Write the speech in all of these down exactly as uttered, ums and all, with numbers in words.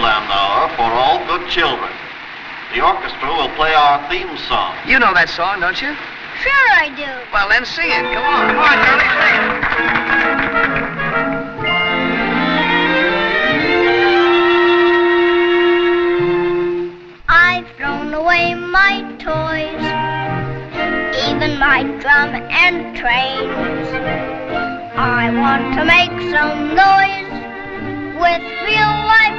Dixieland Hour for all good children. The orchestra will play our theme song. You know that song, don't you? Sure I do. Well, then sing it. Come on. Come on, Charlie, sing it. I've thrown away my toys, even my drum and trains. I want to make some noise with real-life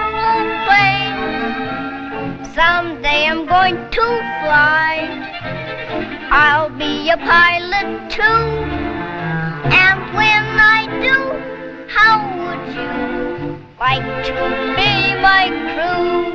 aeroplanes. Someday I'm going to fly. I'll be a pilot too. And when I do, how would you like to be my crew?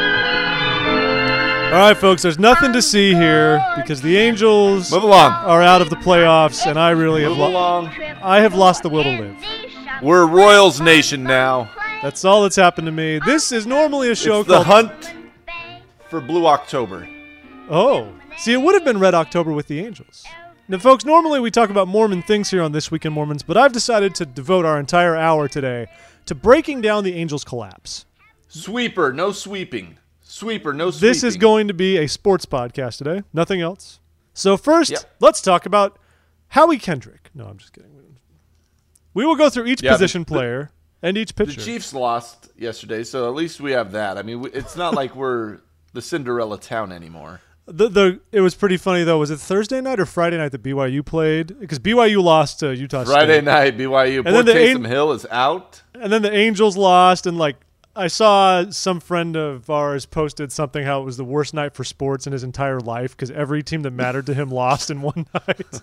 All right, folks, there's nothing to see here because the Angels Move along. are out of the playoffs, and I really have, Move lo- along. I have lost the will to live. We're Royals Nation now. That's all that's happened to me. This is normally a show It's the called... hunt for Blue October. Oh, see, it would have been Red October with the Angels. Now, folks, normally we talk about Mormon things here on This Week in Mormons, but I've decided to devote our entire hour today to breaking down the Angels' collapse. Sweeper, no sweeping. Sweeper, no sweeping. This is going to be a sports podcast today, nothing else. So first, Yep. let's talk about Howie Kendrick. No, I'm just kidding. We will go through each Yeah, position the- player and each The pitcher. Chiefs lost yesterday, so at least we have that. I mean, we- it's not like we're the Cinderella town anymore. The the it was pretty funny though. Was it Thursday night or Friday night that B Y U played? Because B Y U lost to Utah Friday State. night, B Y U. And Poor then the Taysom An- Hill is out. And then the Angels lost, and like I saw some friend of ours posted something how it was the worst night for sports in his entire life because every team that mattered to him lost in one night.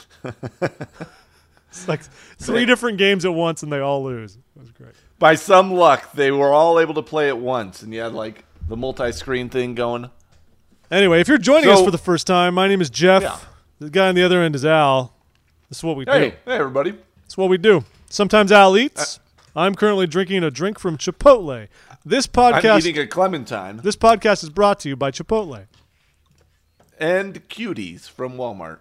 It's like three different games at once, and they all lose. It was great. By some luck, they were all able to play at once, and you had like the multi-screen thing going. Anyway, if you're joining So- us for the first time, my name is Jeff. Yeah. The guy on the other end is Al. This is what we Hey, do. hey, everybody. It's what we do. Sometimes Al eats. I'm currently drinking a drink from Chipotle. This I'm podcast, eating a clementine this podcast is brought to you by Chipotle. and cuties from Walmart.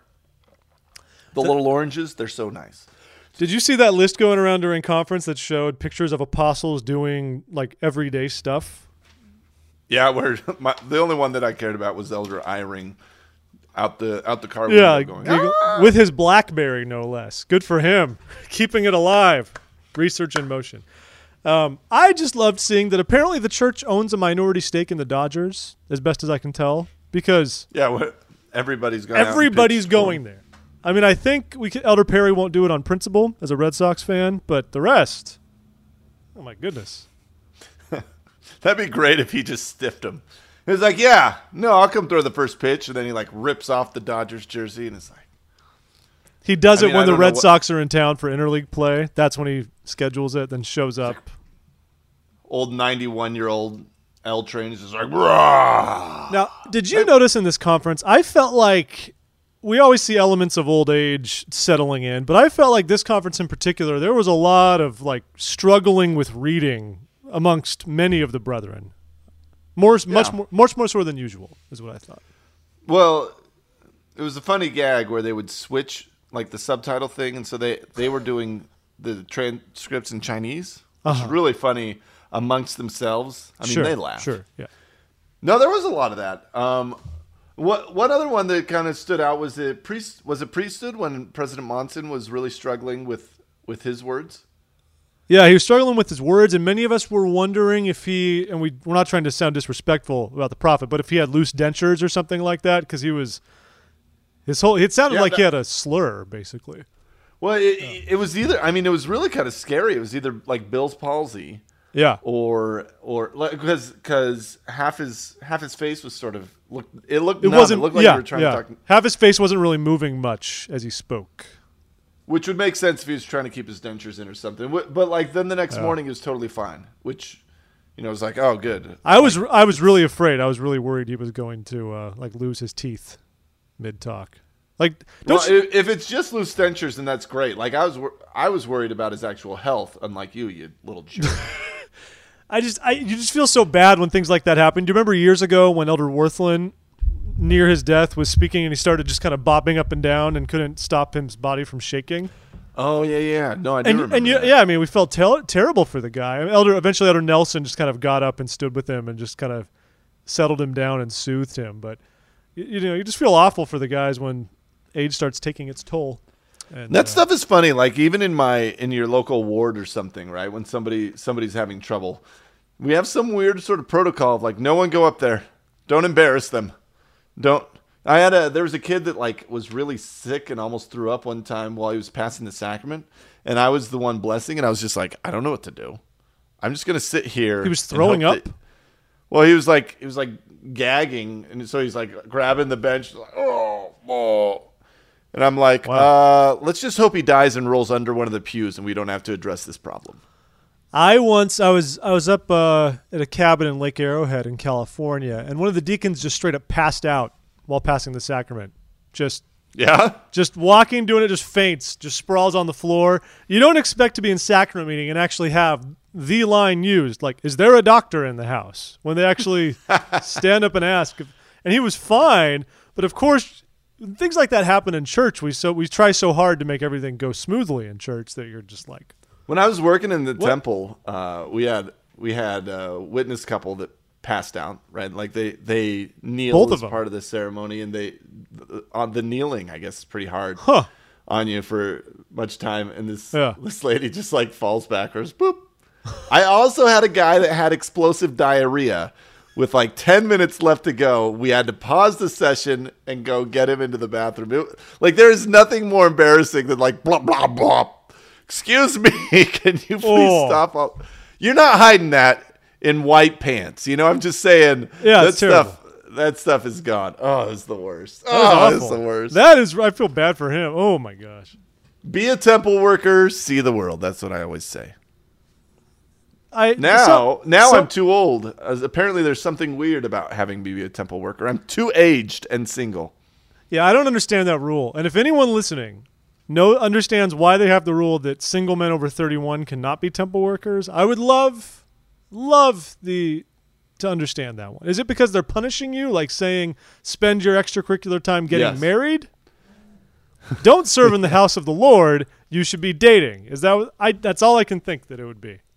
The little oranges, they're so nice. Did you see that list going around during conference that showed pictures of apostles doing like everyday stuff? Yeah, where my, the only one that I cared about was Elder Eyring out the out the car Yeah, window going. giggle- "Ah!" with his BlackBerry, no less. Good for him, keeping it alive. Research in motion. Um, I just loved seeing that apparently the church owns a minority stake in the Dodgers, as best as I can tell, because Yeah, what, everybody's going. out and everybody's pitched going there. I mean, I think we could, Elder Perry won't do it on principle as a Red Sox fan, but the rest, oh my goodness. That'd be great if he just stiffed him. He was like, "Yeah, no, I'll come throw the first pitch," and then he like rips off the Dodgers jersey, and it's like, He does I it mean, when I the don't know Red what- Sox are in town for interleague play. That's when he schedules it, then shows up. old ninety-one-year-old L Train is just like, "Rah!" Now, did you notice in this conference, I felt like we always see elements of old age settling in, but I felt like this conference in particular, there was a lot of like struggling with reading amongst many of the brethren. More, much Yeah. more, much more so than usual, is what I thought. Well, it was a funny gag where they would switch like the subtitle thing, and so they they were doing the transcripts in Chinese, which Uh-huh. is really funny amongst themselves. I mean, sure, they laughed. Sure, yeah. No, there was a lot of that. Um, what what other one that kind of stood out was it priest was it priesthood when President Monson was really struggling with with his words. Yeah, he was struggling with his words, and many of us were wondering if he, and we, we're not trying to sound disrespectful about the prophet, but if he had loose dentures or something like that, because he was, his whole, it sounded Yeah, like he that- had a slur, basically. Well, it, it was either. I mean, it was really kind of scary. It was either like Bill's palsy, Yeah. or or because because half his half his face was sort of looked. It looked. It numb. wasn't, It looked like yeah, you were trying yeah. to talk, Half his face wasn't really moving much as he spoke. which would make sense if he was trying to keep his dentures in or something. Wh- But like then the next morning he was totally fine, which you know was like, oh, good. I was I was really afraid. I was really worried he was going to uh, like lose his teeth mid talk. Like, don't Well, you, if, if it's just loose dentures, then that's great. Like I was, wor- I was worried about his actual health, unlike you, you little jerk. I just I you just feel so bad when things like that happen. Do you remember years ago when Elder Worthland, near his death, was speaking and he started just kind of bobbing up and down and couldn't stop his body from shaking? Oh yeah, yeah. No, I do And, remember and you, that. yeah, I mean, we felt tel- terrible for the guy. I mean, Elder eventually, Elder Nelson just kind of got up and stood with him and just kind of settled him down and soothed him. But you, you know, you just feel awful for the guys when age starts taking its toll. And, That uh, stuff is funny. Like even in my in your local ward or something, right? When somebody somebody's having trouble, we have some weird sort of protocol of like, no one go up there, don't embarrass them, don't. I had a there was a kid that like was really sick and almost threw up one time while he was passing the sacrament, and I was the one blessing, and I was just like, I don't know what to do. I'm just gonna sit here. He was and throwing hope up? that- well, he was like he was like gagging, and so he's like grabbing the bench, like, oh, oh. And I'm like, Wow. uh, let's just hope he dies and rolls under one of the pews, and we don't have to address this problem. I once I was I was up uh, at a cabin in Lake Arrowhead in California, and one of the deacons just straight up passed out while passing the sacrament. Just Yeah, just walking, doing it, just faints, just sprawls on the floor. You don't expect to be in sacrament meeting and actually have the line used, like, "Is there a doctor in the house?" When they actually stand up and ask. If, and he was fine, but of course, things like that happen in church. We so we try so hard to make everything go smoothly in church that you're just like, when I was working in the What? temple, uh, we had we had a witness couple that passed out. Right, like they they kneel Both of as them. part of the ceremony, and they on the kneeling, I guess, is pretty hard huh? on you for much time. And this Yeah. this lady just like falls backwards. Boop. I also had a guy that had explosive diarrhea. With like ten minutes left to go, we had to pause the session and go get him into the bathroom. It- like, there is nothing more embarrassing than like, blah, blah, blah. Excuse me, can you please Oh. stop? Up? You're not hiding that in white pants. You know, I'm just saying Yeah, that it's terrible. stuff that stuff is gone. Oh, it's the worst. That was Oh, it's awful. the worst. That is, I feel bad for him. Oh my gosh. Be a temple worker, see the world. That's what I always say. I Now, so- now so- I'm too old. As apparently, there's something weird about having me be a temple worker. I'm too aged and single. Yeah, I don't understand that rule. And if anyone listening know understands why they have the rule that single men over thirty-one cannot be temple workers, I would love love the to understand that one. Is it because they're punishing you, like saying spend your extracurricular time getting Yes. married? Don't serve in the house of the Lord. You should be dating. Is that what, I that's all I can think that it would be.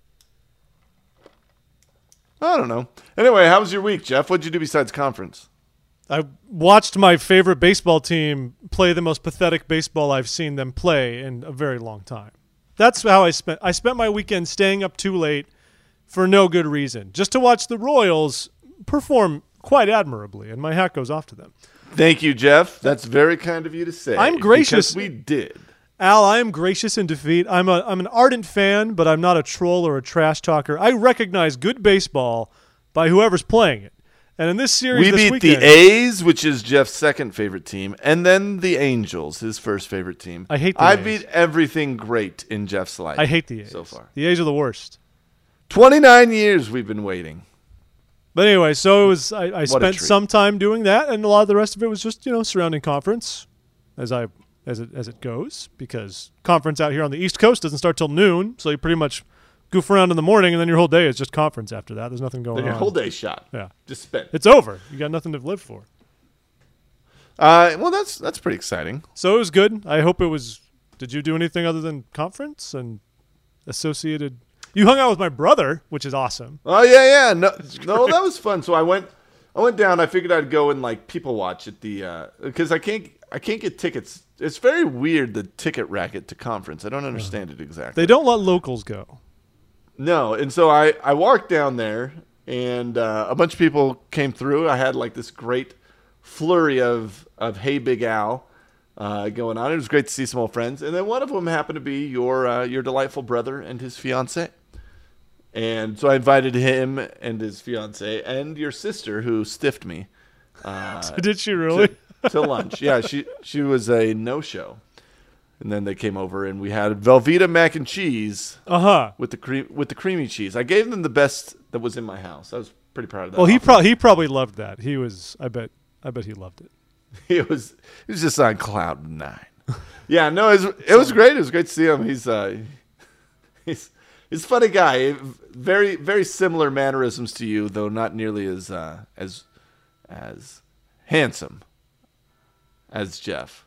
I don't know. Anyway, how was your week, Jeff? What'd you do besides conference? I watched my favorite baseball team play the most pathetic baseball I've seen them play in a very long time. That's how I spent I spent my weekend staying up too late for no good reason, just to watch the Royals perform quite admirably, and my hat goes off to them. Thank you, Jeff. That's very kind of you to say. I'm gracious. Because we did. Al, I am gracious in defeat. I'm a I'm an ardent fan, but I'm not a troll or a trash talker. I recognize good baseball by whoever's playing it. And in this series We this beat weekend, the A's, which is Jeff's second favorite team, and then the Angels, his first favorite team. I hate the I A's. beat everything great in Jeff's life. I hate the A's. so far. The A's are the worst. twenty-nine years we've been waiting. But anyway, so it was. I, I a spent treat. some time doing that, and a lot of the rest of it was just you know surrounding conference, as I as it as it goes, because conference out here on the East Coast doesn't start till noon, so you pretty much goof around in the morning, and then your whole day is just conference after that. There's nothing going Then your on. whole day shot. Yeah, Just spent. it's over. You got nothing to live for. Uh, well, that's that's pretty exciting. So it was good. I hope it was. Did you do anything other than conference and associated? You hung out with my brother, which is awesome. Oh yeah, yeah. No, no, that was fun. So I went, I went down. I figured I'd go and like people watch at the because I can't, I can't get tickets. It's very weird the ticket racket to conference. I don't understand it exactly. They don't let locals go. No, and so I I walked down there, and uh, a bunch of people came through. I had like this great flurry of of Hey Big Al uh, going on. It was great to see some old friends, and then one of them happened to be your uh, your delightful brother and his fiance. And so I invited him and his fiance and your sister, who stiffed me, uh, Did she really? to, to lunch. Yeah, she she was a no show, and then they came over and we had Velveeta mac and cheese Uh huh. with the cream with the creamy cheese. I gave them the best that was in my house. I was pretty proud of that. Well, he offer. probably he probably loved that. He was. I bet. I bet he loved it. He was he was just on cloud nine. Yeah, no, it was it was great. It was great to see him. He's uh he's he's a funny guy. Very very similar mannerisms to you, though not nearly as uh, as as handsome as Jeff.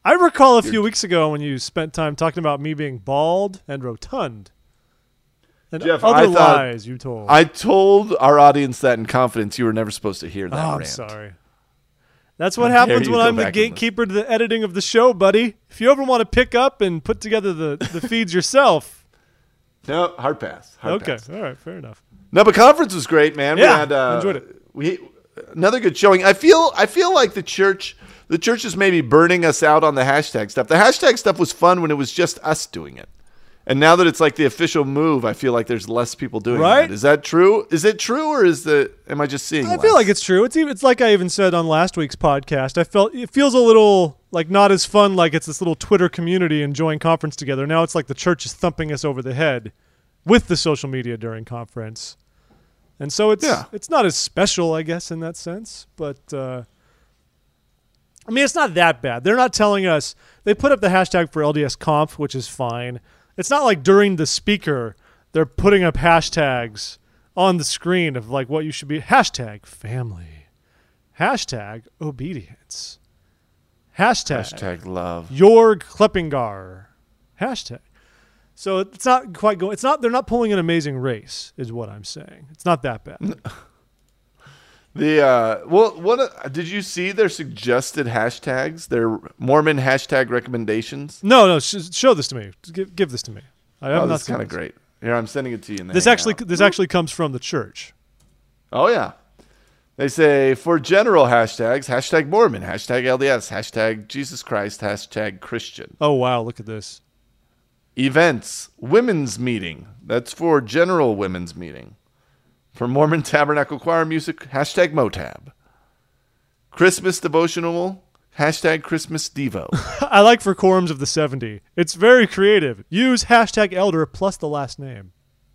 I recall a few weeks ago when you spent time talking about me being bald and rotund. And Jeff, other I thought- lies you told. I told our audience that in confidence you were never supposed to hear that oh, I'm rant. sorry. That's what How dare happens you when go I'm the back and listen. gatekeeper to the editing of the show, buddy. If you ever want to pick up and put together the, the feeds yourself. No, hard pass. Hard Okay, pass. all right, fair enough. No, but conference was great, man. Yeah, we had, uh, enjoyed it. We another good showing. I feel I feel like the church the church is maybe burning us out on the hashtag stuff. The hashtag stuff was fun when it was just us doing it. And now that it's like the official move, I feel like there's less people doing Right? that. Is that true? Is it true, or is the am I just seeing? I less? feel like it's true. It's even, it's like I even said on last week's podcast. I felt it feels a little like not as fun. Like it's this little Twitter community enjoying conference together. Now it's like the church is thumping us over the head with the social media during conference, and so it's Yeah. it's not as special, I guess, in that sense. But uh, I mean, it's not that bad. They're not telling us. They put up the hashtag for L D S Conf, which is fine. It's not like during the speaker they're putting up hashtags on the screen of like what you should be. Hashtag family. Hashtag obedience. Hashtag, hashtag love. Jorg Kleppengar. Hashtag. So it's not quite going. It's not. They're not pulling an Amazing Race, is what I'm saying. It's not that bad. The uh, well, what uh, did you see their suggested hashtags? Their Mormon hashtag recommendations. No, no. Sh- show this to me. Give, give this to me. I have Oh, not this is seen kind of this. great. Here, I'm sending it to you. In the This Hangout. actually, this actually comes from the church. Oh, yeah. They say for general hashtags, hashtag Mormon, hashtag L D S, hashtag Jesus Christ, hashtag Christian. Oh wow! Look at this. Events, women's meeting. That's for general women's meeting. For Mormon Tabernacle Choir music, hashtag Motab. Christmas devotional, hashtag Christmas Devo. I like for quorums of the seventy. It's very creative. Use hashtag elder plus the last name.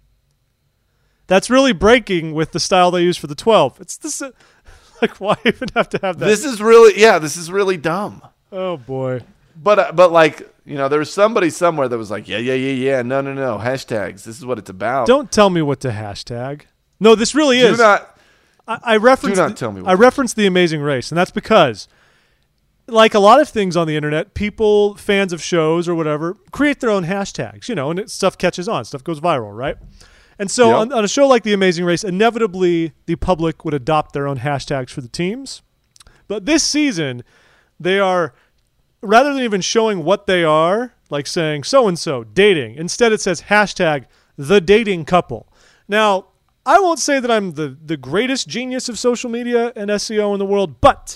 That's really breaking with the style they use for the twelve. It's this. Uh, like, why even have to have that? This is really, yeah, this is really dumb. Oh boy. But, uh, but like, you know, there was somebody somewhere that was like, yeah, yeah, yeah, yeah, no, no, no, hashtags. This is what it's about. Don't tell me what to hashtag. No, this really Do is. not. I, I referenced. do not the- tell me what I to- referenced the Amazing Race, and that's because, like a lot of things on the internet, people, fans of shows or whatever, create their own hashtags. You know, and it, stuff catches on, stuff goes viral, right? And so Yep. on, on a show like The Amazing Race, inevitably the public would adopt their own hashtags for the teams. But this season, they are, rather than even showing what they are, like saying so-and-so, dating, instead it says hashtag the dating couple. Now, I won't say that I'm the, the greatest genius of social media and S E O in the world, but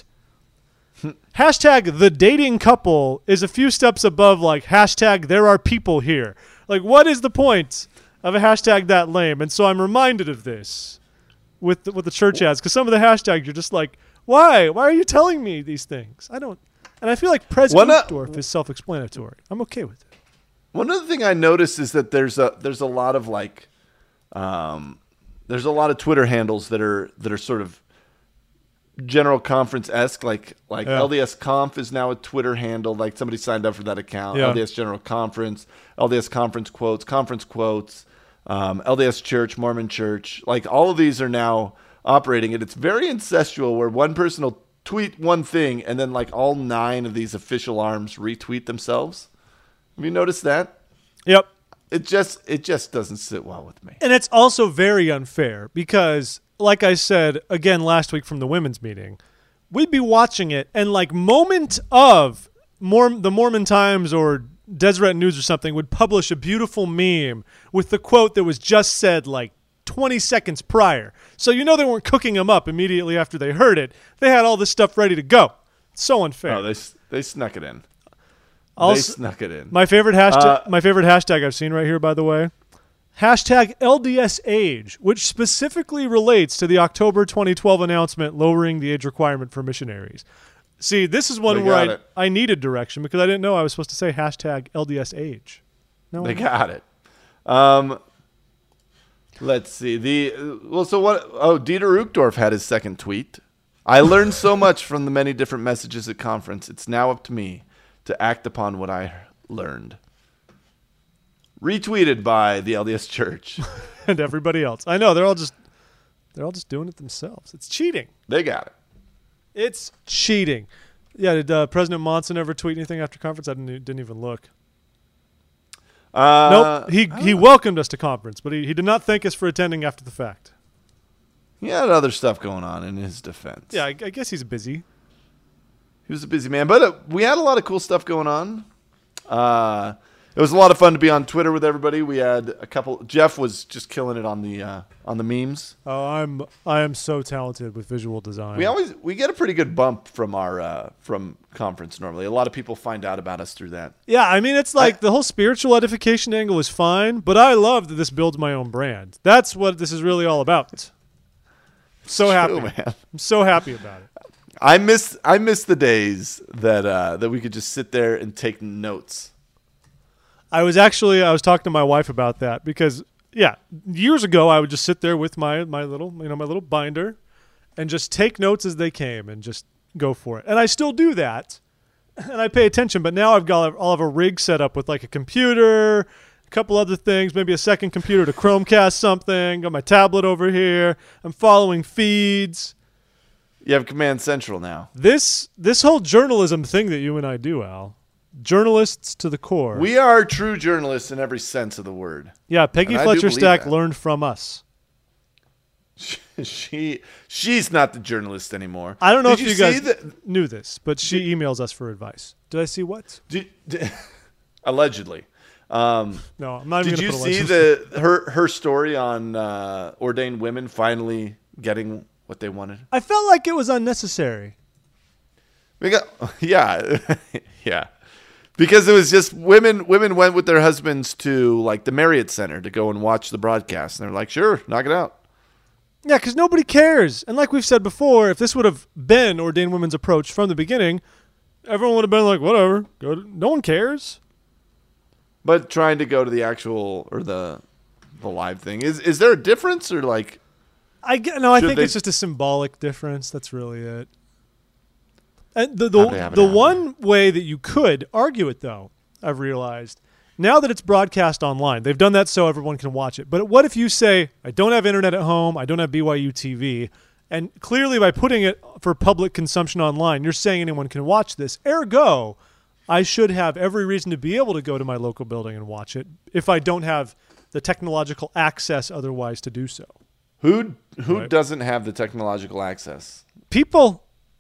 hashtag the dating couple is a few steps above like hashtag there are people here. Like, what is the point of a hashtag that lame? And so I'm reminded of this with the, with the church ads, because some of the hashtags you're just like, why? Why are you telling me these things? I don't. And I feel like Pres One, uh, Uchtdorf is self-explanatory. I'm okay with it. One other thing I noticed is that there's a there's a lot of like, um, there's a lot of Twitter handles that are that are sort of general conference esque. Like like Yeah. L D S Conf is now a Twitter handle. Like somebody signed up for that account. Yeah. L D S General Conference, L D S Conference Quotes, Conference Quotes, um, L D S Church, Mormon Church. Like all of these are now operating, and it's very incestual where one person will tweet one thing and then like all nine of these official arms retweet themselves. Have you noticed that? Yep. It just it just doesn't sit well with me. And it's also very unfair because, like I said again last week from the women's meeting, we'd be watching it and like moment of Mor- the Mormon Times or Deseret News or something would publish a beautiful meme with the quote that was just said like twenty seconds prior. So you know they weren't cooking them up immediately after they heard it. They had all this stuff ready to go. It's so unfair. Oh, they they snuck it in. Also- they snuck it in. My favorite hashtag. Uh, my favorite hashtag I've seen right here, by the way, hashtag L D S age, which specifically relates to the October twenty twelve announcement lowering the age requirement for missionaries. See, this is one They where got I, it. I needed direction because I didn't know I was supposed to say hashtag L D S age. No, They I'm not. got it. Um, let's see. The well, so what? Oh, Dieter Uchtdorf had his second tweet. I learned so much from the many different messages at conference. It's now up to me to act upon what I learned. Retweeted by the L D S Church. and everybody else. I know they're all just they're all just doing it themselves. It's cheating. They got it. It's cheating. Yeah, did uh, President Monson ever tweet anything after conference? I didn't, e, didn't even look. Uh, nope. He he welcomed us to conference, but he, he did not thank us for attending after the fact. He had other stuff going on in his defense. Yeah, I, I guess he's busy. He was a busy man, but uh, we had a lot of cool stuff going on. Uh, it was a lot of fun to be on Twitter with everybody. We had a couple. Jeff was just killing it on the uh, on the memes. Oh, I'm I am so talented with visual design. We always we get a pretty good bump from our uh, from conference normally. A lot of people find out about us through that. Yeah, I mean, it's like I, the whole spiritual edification angle is fine, but I love that this builds my own brand. That's what this is really all about. So happy, true, man. I'm so happy about it. I miss I miss the days that uh, that we could just sit there and take notes. I was actually I was talking to my wife about that because yeah, years ago I would just sit there with my my little you know my little binder and just take notes as they came and just go for it. And I still do that, and I pay attention. But now I've got I'll have a rig set up with like a computer, a couple other things, maybe a second computer to Chromecast something. Got my tablet over here. I'm following feeds. You have Command Central now. This this whole journalism thing that you and I do, Al, journalists to the core. We are true journalists in every sense of the word. Yeah, Peggy And I do Fletcher believe Stack that. learned from us. she she's not the journalist anymore. I don't know Did if you, guys see the, knew this, but she emails us for advice. Did I see what? did, did, allegedly. Um, No, I'm not even did you going to put a see license. the her her story on uh, ordained women finally getting what they wanted? I felt like it was unnecessary. We got yeah yeah. Because it was just women. Women went with their husbands to like the Marriott Center to go and watch the broadcast, and they're like, "Sure, knock it out." Yeah, because nobody cares. And like we've said before, if this would have been ordained women's approach from the beginning, everyone would have been like, "Whatever, go to, no one cares." But trying to go to the actual or the the live thing is is there a difference or like? I get, no, I Should think they- it's just a symbolic difference. That's really it. And the How'd they the, have it the happen? one way that you could argue it, though, I've realized, now that it's broadcast online, they've done that so everyone can watch it. But what if you say, I don't have internet at home, I don't have B Y U T V, and clearly by putting it for public consumption online, you're saying anyone can watch this. Ergo, I should have every reason to be able to go to my local building and watch it if I don't have the technological access otherwise to do so. Who who Right. doesn't have the technological access? People.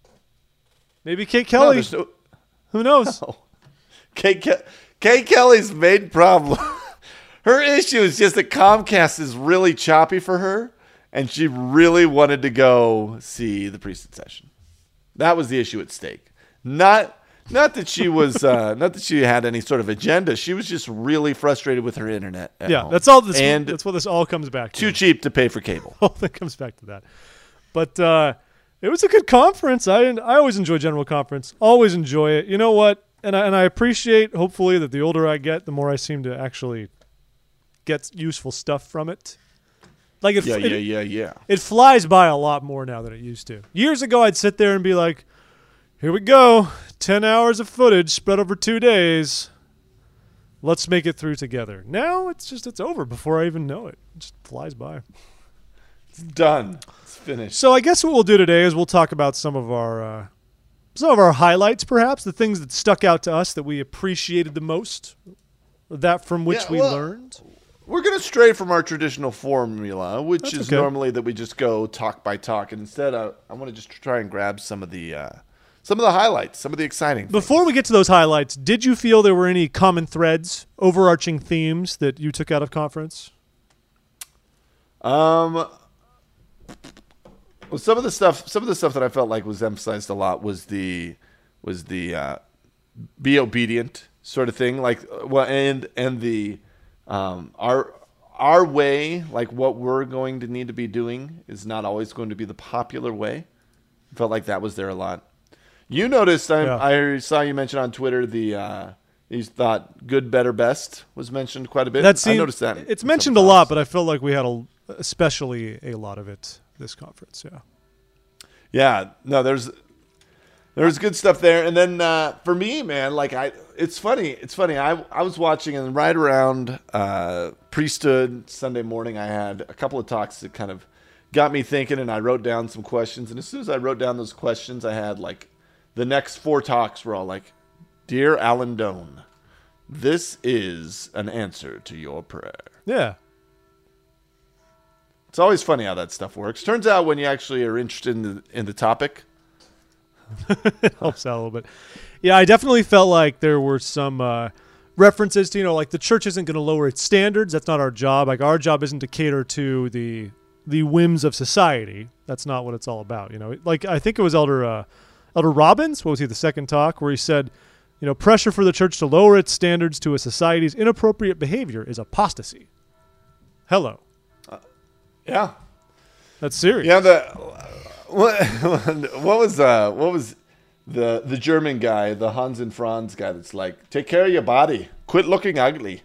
Maybe Kate No, Kelly. there's no, Who knows? no. Kate, Ke- Kate Kelly's main problem, her issue is just that Comcast is really choppy for her, and she really wanted to go see the priesthood session. That was the issue at stake. Not not that she was uh, not that she had any sort of agenda. She was just really frustrated with her internet. At Yeah, home. that's all. This, and that's what this all comes back to. too cheap to pay for cable. All that comes back to that. But uh, it was a good conference. I I always enjoy general conference. Always enjoy it. You know what? And I, and I appreciate, hopefully, that the older I get, the more I seem to actually get useful stuff from it. Like it, Yeah, it, yeah, yeah, yeah. it flies by a lot more now than it used to. Years ago, I'd sit there and be like, here we go. ten hours of footage spread over two days. Let's make it through together. Now it's just, it's over before I even know it. It just flies by. It's done. It's finished. So I guess what we'll do today is we'll talk about some of our uh, some of our highlights, perhaps the things that stuck out to us that we appreciated the most, that from which Yeah, we well, learned. We're going to stray from our traditional formula, which That's is okay. normally that we just go talk by talk. And instead, I, I want to just try and grab some of the uh, some of the highlights, some of the exciting. Before we get to those highlights, did you feel there were any common threads, overarching themes that you took out of conference? Um, well, some of the stuff, some of the stuff that I felt like was emphasized a lot was the was the uh, be obedient sort of thing, like well, and and the um, our our way, like what we're going to need to be doing, is not always going to be the popular way. I felt like that was there a lot. You noticed, I, Yeah. I saw you mention on Twitter the uh, you thought good, better, best was mentioned quite a bit. That seemed, I noticed that. It's mentioned a lot, but I felt like we had a, especially a lot of it this conference. Yeah. Yeah, no, there's there's good stuff there. And then uh, for me, man, like I, it's funny. It's funny. I I was watching and right around uh, priesthood Sunday morning, I had a couple of talks that kind of got me thinking, and I wrote down some questions. And as soon as I wrote down those questions, I had like the next four talks were all like, "Dear Alan Doan, this is an answer to your prayer." Yeah. It's always funny how that stuff works. Turns out when you actually are interested in the, in the topic, it helps out a little bit. Yeah, I definitely felt like there were some uh, references to, you know, like the church isn't going to lower its standards. That's not our job. Like our job isn't to cater to the the whims of society. That's not what it's all about. You know, like I think it was Elder uh, Elder Robbins. What was he? The second talk where he said, you know, pressure for the church to lower its standards to a society's inappropriate behavior is apostasy. Hello. yeah, That's serious. yeah. The what, what was uh, what was the the German guy, the Hans and Franz guy? That's like, take care of your body, quit looking ugly.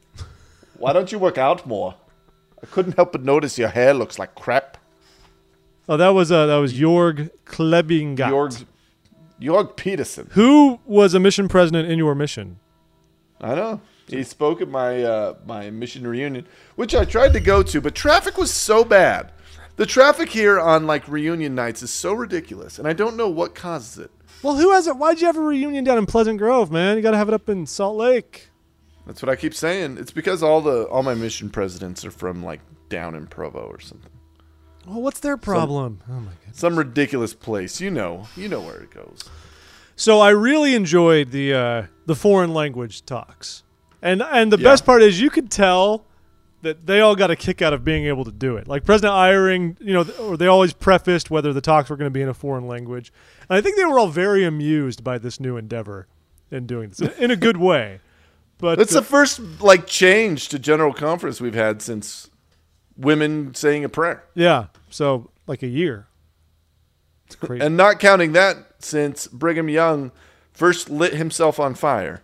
Why don't you work out more? I couldn't help but notice your hair looks like crap. Oh, that was uh, that was Jorg Klebingat. Jorg, Jorg Peterson. Who was a mission president in your mission? I know. He spoke at my uh, my mission reunion, which I tried to go to, but traffic was so bad. The traffic here on like reunion nights is so ridiculous, and I don't know what causes it. Well, who has it? Why'd you have a reunion down in Pleasant Grove, man? You got to have it up in Salt Lake. That's what I keep saying. It's because all the all my mission presidents are from like down in Provo or something. Well, what's their problem? oh my goodness. Some ridiculous place. You know, you know where it goes. So I really enjoyed the uh, the foreign language talks, and and the Yeah. best part is you could tell that they all got a kick out of being able to do it. Like President Eyring, you know, th- or they always prefaced whether the talks were going to be in a foreign language, and I think they were all very amused by this new endeavor in doing this in a good way. But That's uh, the first like change to general conference we've had since women saying a prayer, yeah, so like a year. It's crazy. and not counting that since Brigham Young first lit himself on fire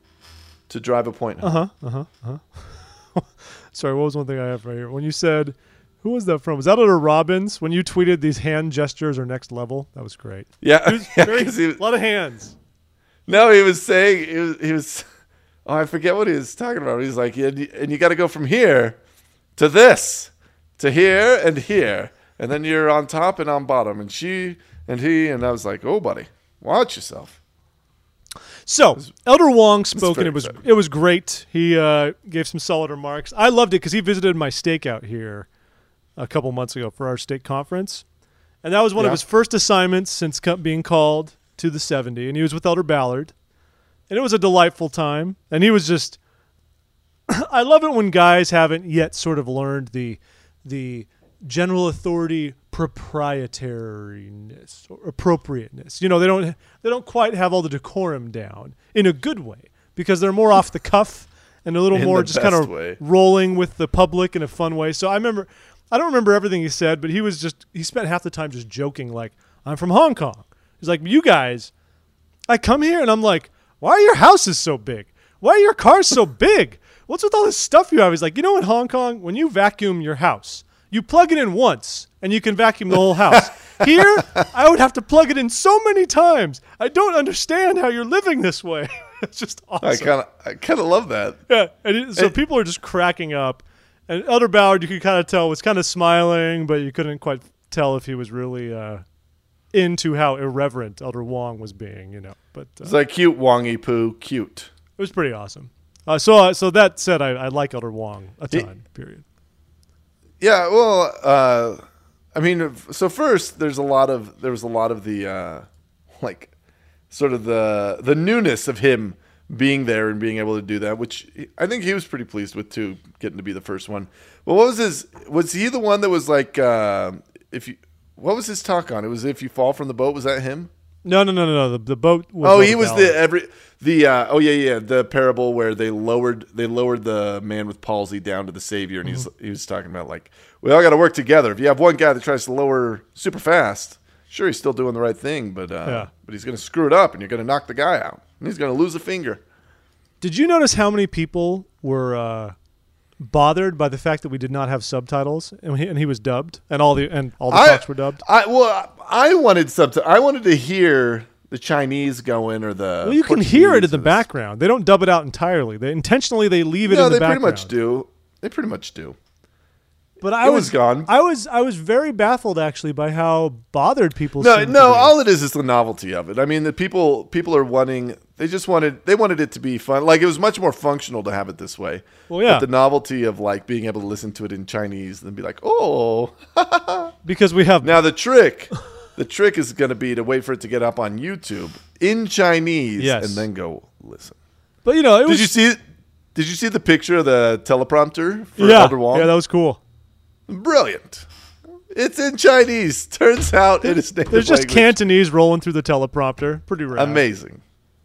to drive a point home. Uh-huh, uh-huh, uh-huh. Sorry, what was one thing I have right here? When you said, who was that from? Was that Elder Robbins? When you tweeted these hand gestures are next level? That was great. Yeah, It was yeah, very- 'cause he- a lot of hands. no, he was saying he was, he was. Oh, I forget what he was talking about. He's like, yeah, and you got to go from here to this, to here and here, and then you're on top and on bottom, and she and he, and I was like, oh, buddy, watch yourself. So, Elder Wong spoke, and very it was exciting. it was great. He uh, gave some solid remarks. I loved it because he visited my stakeout here a couple months ago for our state conference, and that was one Yeah. of his first assignments since co- being called to the seventy, and he was with Elder Ballard, and it was a delightful time, and he was just I love it when guys haven't yet sort of learned the the general authority proprietariness or appropriateness. You know, they don't they don't quite have all the decorum down in a good way because they're more off the cuff and a little In more the just kind of best way. rolling with the public in a fun way. So I remember I don't remember everything he said, but he was just he spent half the time just joking like, I'm from Hong Kong. He's like, you guys, I come here and I'm like, why are your houses so big? Why are your cars so big? What's with all this stuff you have? He's like, you know, in Hong Kong, when you vacuum your house, you plug it in once and you can vacuum the whole house. Here, I would have to plug it in so many times. I don't understand how you're living this way. It's just awesome. I kind of, I kind of love that. Yeah, and it, so And- people are just cracking up. And Elder Ballard, you could kind of tell, was kind of smiling, but you couldn't quite tell if he was really uh, into how irreverent Elder Wong was being, you know. But uh, It's like cute Wongy Poo, cute. it was pretty awesome. Uh, so, uh, so that said, I, I like Elder Wong a He- ton. Period. Yeah, well, uh, I mean, so first there's a lot of there was a lot of the uh, like sort of the the newness of him being there and being able to do that, which I think he was pretty pleased with too, getting to be the first one. But what was his? Was he the one that was like, uh, if you? What was his talk on? It was if you fall from the boat. Was that him? No, no, no, no, no. The, the boat. Was Oh, Elder he was Ballard. the every the uh, oh yeah yeah the parable where they lowered they lowered the man with palsy down to the Savior, and he's he was talking about like we all got to work together. If you have one guy that tries to lower super fast, sure he's still doing the right thing, but uh, Yeah. but he's going to screw it up, and you're going to knock the guy out, and he's going to lose a finger. Did you notice how many people were uh, bothered by the fact that we did not have subtitles and he, and he was dubbed and all the and all the I, talks were dubbed? I well I wanted subti- I wanted to hear the Chinese go in or the Well, you can hear it in Portuguese the or background. They don't dub it out entirely. They intentionally they leave it No, in the they background. pretty much do. They pretty much do. But I it was, was gone. I was I was very baffled actually by how bothered people. No, seemed no. to be. All it is is the novelty of it. I mean, the people people are wanting. They just wanted. They wanted it to be fun. Like it was much more functional to have it this way. Well, yeah. But the novelty of like being able to listen to it in Chinese and be like, oh. because we have Now the trick, the trick is going to be to wait for it to get up on YouTube in Chinese, Yes. and then go listen. But you know, it Did was you see? Did you see the picture of the teleprompter for yeah, Elder Wong? yeah, that was cool. Brilliant. It's in Chinese. Turns out it is native There's just language. Cantonese rolling through the teleprompter. Pretty rad. Amazing.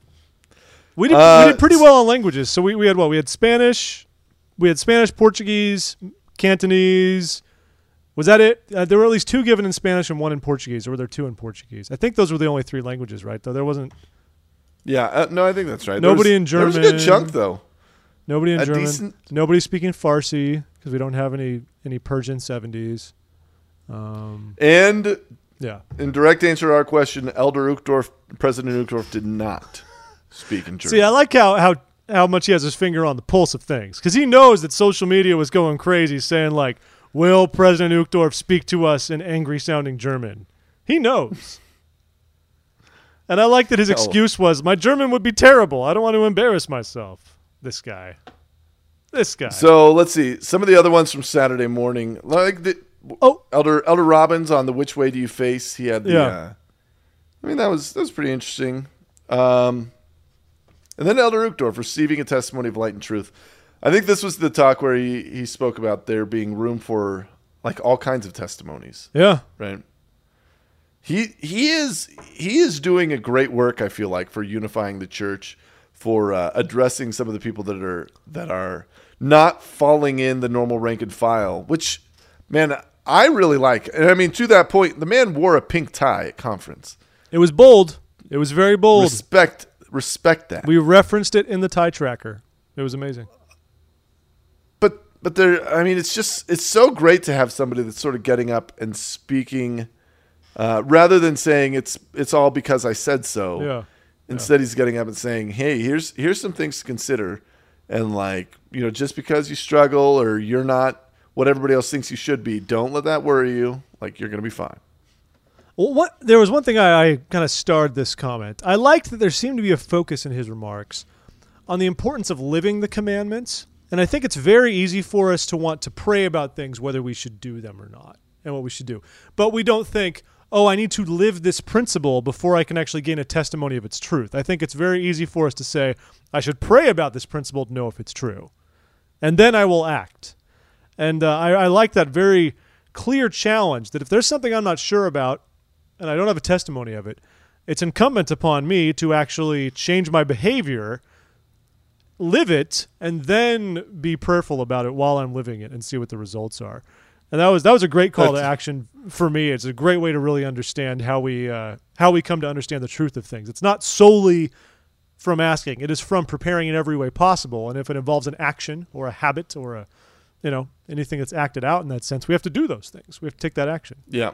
We did Uh, we did pretty well on languages. So we, we had what? We had Spanish, we had Spanish, Portuguese, Cantonese. Was that it? Uh, there were at least two given in Spanish and one in Portuguese, or were there two in Portuguese? I think those were the only three languages, right? Though there wasn't Yeah, uh, no, I think that's right. Nobody There in was, There was a good German. chunk, though. nobody in A German, decent- nobody speaking Farsi because we don't have any any Persian seventies. Um, And yeah, in direct answer to our question, Elder Uchtdorf, President Uchtdorf did not speak in German. see, I like how how how much he has his finger on the pulse of things because he knows that social media was going crazy, saying like, "Will President Uchtdorf speak to us in angry-sounding German?" He knows. And I like that his Oh. excuse was, "My German would be terrible. I don't want to embarrass myself." This guy, this guy. So let's see some of the other ones from Saturday morning, like the oh, Elder Elder Robbins on the "Which Way Do You Face?" He had the. Yeah. Uh, I mean, that was that was pretty interesting. Um, and then Elder Uchtdorf receiving a testimony of light and truth. I think this was the talk where he he spoke about there being room for like all kinds of testimonies, yeah, right? He he is he is doing a great work. I feel like for unifying the church, for uh, addressing some of the people that are that are not falling in the normal rank and file. Which, man, I really like. And I mean, to that point, the man wore a pink tie at conference. it was bold. It was very bold. Respect respect that. We referenced it in the tie tracker. It was amazing. But but there, I mean, it's just it's so great to have somebody that's sort of getting up and speaking, uh, rather than saying it's it's all because I said so. Yeah. Instead, he's getting up and saying, "Hey, here's here's some things to consider," and like you know, just because you struggle or you're not what everybody else thinks you should be, don't let that worry you. Like you're gonna be fine. Well, what there was one thing I, I kind of starred this comment. I liked that there seemed to be a focus in his remarks on the importance of living the commandments, and I think it's very easy for us to want to pray about things, whether we should do them or not, and what we should do. But we don't think, oh, I need to live this principle before I can actually gain a testimony of its truth. I think it's very easy for us to say, I should pray about this principle to know if it's true, and then I will act. And uh, I, I like that very clear challenge that if there's something I'm not sure about, and I don't have a testimony of it, it's incumbent upon me to actually change my behavior, live it, and then be prayerful about it while I'm living it and see what the results are. And that was that was a great call to That's- action for me. It's a great way to really understand how we uh, how we come to understand the truth of things. It's not solely from asking; it is from preparing in every way possible. And if it involves an action or a habit or a you know anything that's acted out in that sense, we have to do those things. We have to take that action. Yeah.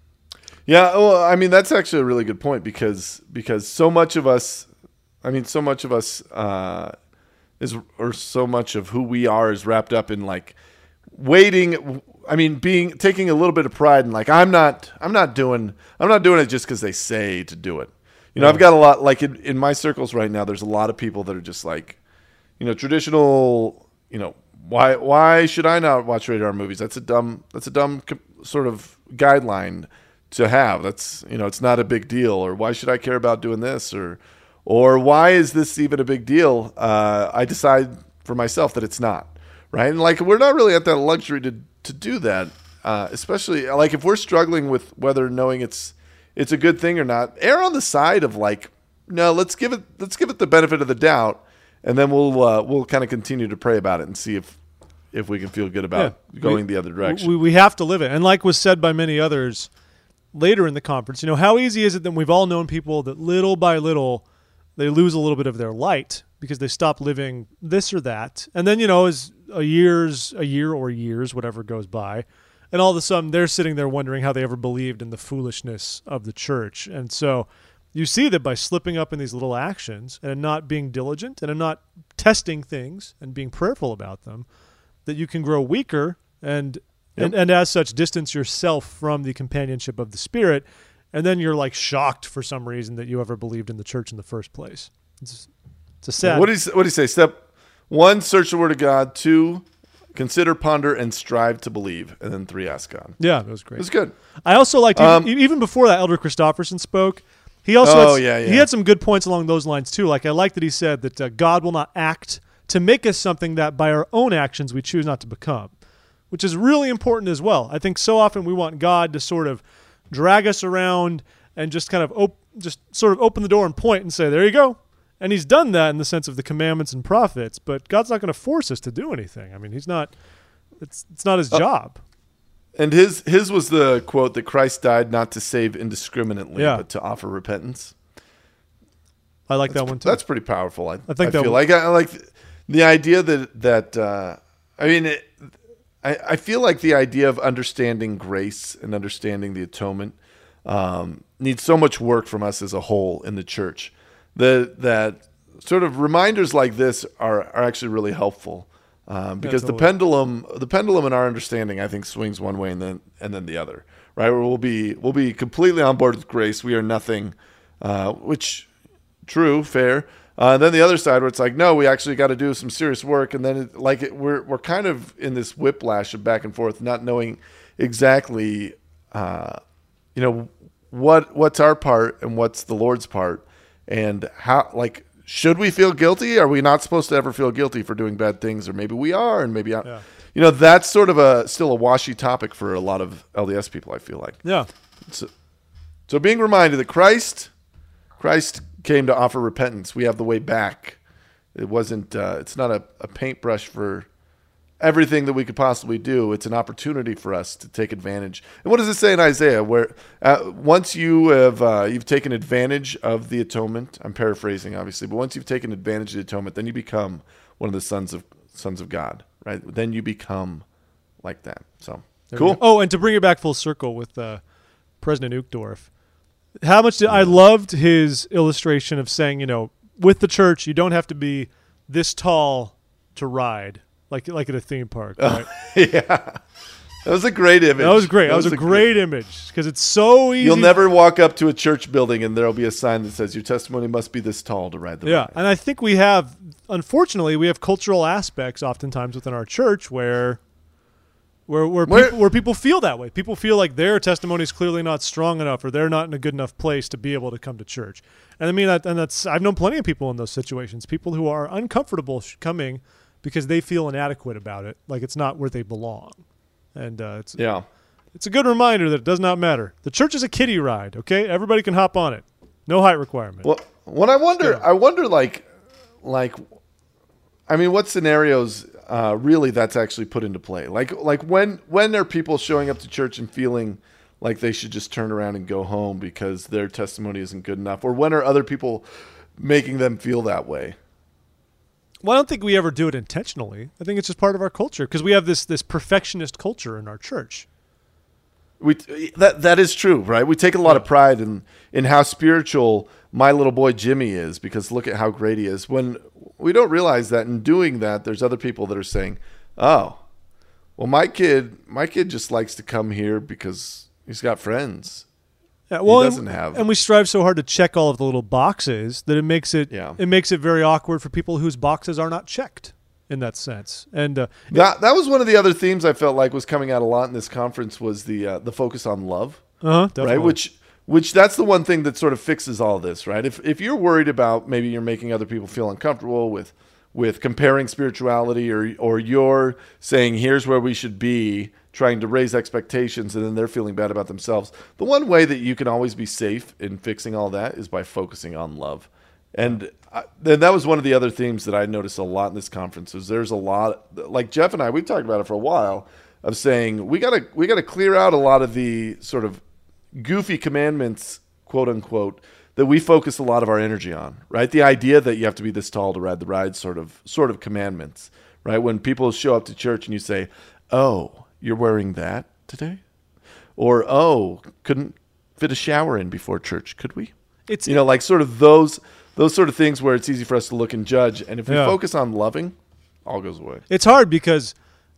Yeah, well, I mean that's actually a really good point because because so much of us, I mean, so much of us uh, is or so much of who we are is wrapped up in like waiting. I mean, being taking a little bit of pride in like I'm not I'm not doing I'm not doing it just because they say to do it. You know, Yeah. I've got a lot like in, in my circles right now. There's a lot of people that are just like, you know, traditional. You know, why why should I not watch rated R movies? That's a dumb that's a dumb co- sort of guideline to have. That's, you know, it's not a big deal. Or why should I care about doing this? Or, or why is this even a big deal? Uh, I decide for myself that it's not, right? And like, we're not really at that luxury to, to do that. Uh, especially like if we're struggling with whether knowing it's, it's a good thing or not, err on the side of like, no, let's give it, let's give it the benefit of the doubt. And then we'll, uh, we'll kind of continue to pray about it and see if, if we can feel good about Yeah. going We- the other direction. We, we have to live it. And like was said by many others later in the conference, you know, how easy is it that we've all known people that little by little they lose a little bit of their light because they stop living this or that. And then, you know, as a years, a year or years, whatever goes by, and all of a sudden they're sitting there wondering how they ever believed in the foolishness of the church. And so you see that by slipping up in these little actions and not being diligent and not testing things and being prayerful about them, that you can grow weaker and and, and as such, distance yourself from the companionship of the Spirit, and then you're like shocked for some reason that you ever believed in the church in the first place. It's, it's a sad. What do you What do you say? Step one: search the Word of God. Two: consider, ponder, and strive to believe. And then three: ask God. Yeah, that was great. It was good. I also liked Um, even, even before that, Elder Christofferson spoke. He also Oh, had, yeah, yeah. he had some good points along those lines too. Like I like that he said that uh, God will not act to make us something that by our own actions we choose not to become, which is really important as well. I think so often we want God to sort of drag us around and just kind of op- just sort of open the door and point and say, there you go. And he's done that in the sense of the commandments and prophets, but God's not going to force us to do anything. I mean, he's not, it's it's not his Uh, job. And his his was the quote that Christ died not to save indiscriminately, Yeah. but to offer repentance. I like that one too. That's pretty powerful. I, I think I that feel w- like I, I like the idea that that uh, I mean, it, I I feel like the idea of understanding grace and understanding the atonement um, needs so much work from us as a whole in the church. That that sort of reminders like this are are actually really helpful. Um, because Yeah, the totally. pendulum, the pendulum in our understanding, I think, swings one way and then and then the other. Right? Where we'll be we'll be completely on board with grace. We are nothing, uh, which true, fair. Uh, and then the other side where it's like, no, we actually got to do some serious work. And then it, like it, we're we're kind of in this whiplash of back and forth, not knowing exactly, uh, you know, what what's our part and what's the Lord's part, and how like. Should we feel guilty? Are we not supposed to ever feel guilty for doing bad things? Or maybe we are, and maybe, I, Yeah. you know, that's sort of a still a washy topic for a lot of L D S people, I feel like. Yeah. So, so being reminded that Christ, Christ came to offer repentance. We have the way back. It wasn't, uh, it's not a, a paintbrush for everything that we could possibly do. It's an opportunity for us to take advantage. And what does it say in Isaiah? Where uh, once you have uh, you've taken advantage of the atonement, I'm paraphrasing obviously, but once you've taken advantage of the atonement, then you become one of the sons of sons of God, right? Then you become like that. So There we cool. go. Oh, and to bring it back full circle with uh, President Uchtdorf, how much did I loved his illustration of saying, you know, with the church, you don't have to be this tall to ride. Like like at a theme park, right? Yeah, that was a great image. That was great. That, was, a great image because it's so easy. You'll never walk up to a church building and there'll be a sign that says your testimony must be this tall to ride the Yeah, ride. and I think we have, unfortunately, we have cultural aspects oftentimes within our church where, where where Where- people, where people feel that way. People feel like their testimony is clearly not strong enough, or they're not in a good enough place to be able to come to church. And I mean that, and that's I've known plenty of people in those situations. People who are uncomfortable sh- coming because they feel inadequate about it, like it's not where they belong. And uh, it's Yeah. it's a good reminder that it does not matter. The church is a kiddie ride. Okay, everybody can hop on it. No height requirement. Well, when I wonder, I wonder, like, like, I mean, what scenarios uh, really that's actually put into play? Like, like when when are people showing up to church and feeling like they should just turn around and go home because their testimony isn't good enough, or when are other people making them feel that way? Well, I don't think we ever do it intentionally. I think it's just part of our culture because we have this this perfectionist culture in our church. We that that is true, right? We take a lot of pride in in how spiritual my little boy Jimmy is because look at how great he is. When we don't realize that in doing that, there's other people that are saying, "Oh, well, my kid, my kid just likes to come here because he's got friends." Yeah, well, doesn't and, have- and we strive so hard to check all of the little boxes that it makes it Yeah. it makes it very awkward for people whose boxes are not checked in that sense. And uh, That that was one of the other themes I felt like was coming out a lot in this conference was the uh, the focus on love. uh definitely. Right, which which that's the one thing that sort of fixes all this, right? If if you're worried about maybe you're making other people feel uncomfortable with with comparing spirituality, or or you're saying here's where we should be, trying to raise expectations, and then they're feeling bad about themselves. The one way that you can always be safe in fixing all that is by focusing on love. And I, then that was one of the other themes that I noticed a lot in this conference. Is there's a lot, like Jeff and I, we've talked about it for a while, of saying we gotta we gotta clear out a lot of the sort of goofy commandments, quote unquote, that we focus a lot of our energy on. Right, the idea that you have to be this tall to ride the ride, sort of sort of commandments. Right, when people show up to church and you say, "Oh, you're wearing that today," or "Oh, couldn't fit a shower in before church, could we?" It's You know, like sort of those those sort of things where it's easy for us to look and judge. And if we Yeah. focus on loving, all goes away. it's hard because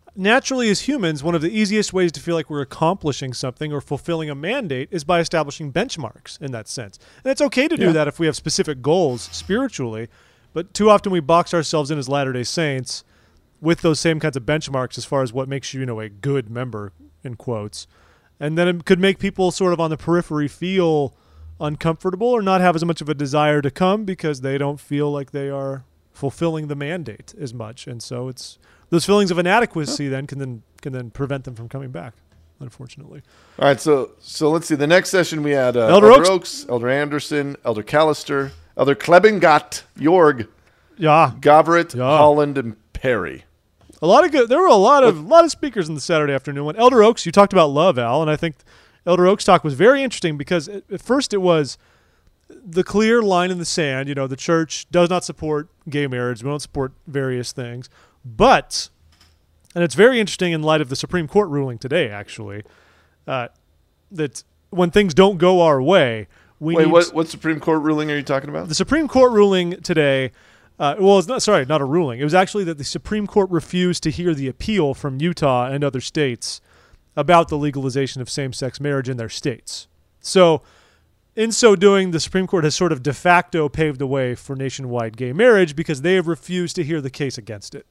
naturally, as humans, one of the easiest ways to feel like we're accomplishing something or fulfilling a mandate is by establishing benchmarks in that sense. And it's okay to do Yeah. that if we have specific goals spiritually, but too often we box ourselves in as Latter-day Saints with those same kinds of benchmarks as far as what makes you, you know, a good member, in quotes. And then it could make people sort of on the periphery feel uncomfortable or not have as much of a desire to come because they don't feel like they are fulfilling the mandate as much. And so it's those feelings of inadequacy then can then can then prevent them from coming back, unfortunately. All right, so so let's see. The next session we had uh, Elder Elder, Oaks. Oaks. Elder Anderson, Elder Callister, Elder Klebengat, Jorg, Yeah. Gavrit, Yeah. Holland, and Perry. A lot of good there were a lot of a lot of speakers in the Saturday afternoon one. Elder Oaks, you talked about love, Al, and I think Elder Oaks' talk was very interesting because at, at first it was the clear line in the sand. You know, the church does not support gay marriage. We don't support various things. But, and it's very interesting in light of the Supreme Court ruling today, actually, uh, that when things don't go our way, we Wait, need what what Supreme Court ruling are you talking about? the Supreme Court ruling today. Uh, well, it's not sorry, not a ruling. It was actually that the Supreme Court refused to hear the appeal from Utah and other states about the legalization of same-sex marriage in their states. So, in so doing, the Supreme Court has sort of de facto paved the way for nationwide gay marriage because they have refused to hear the case against it.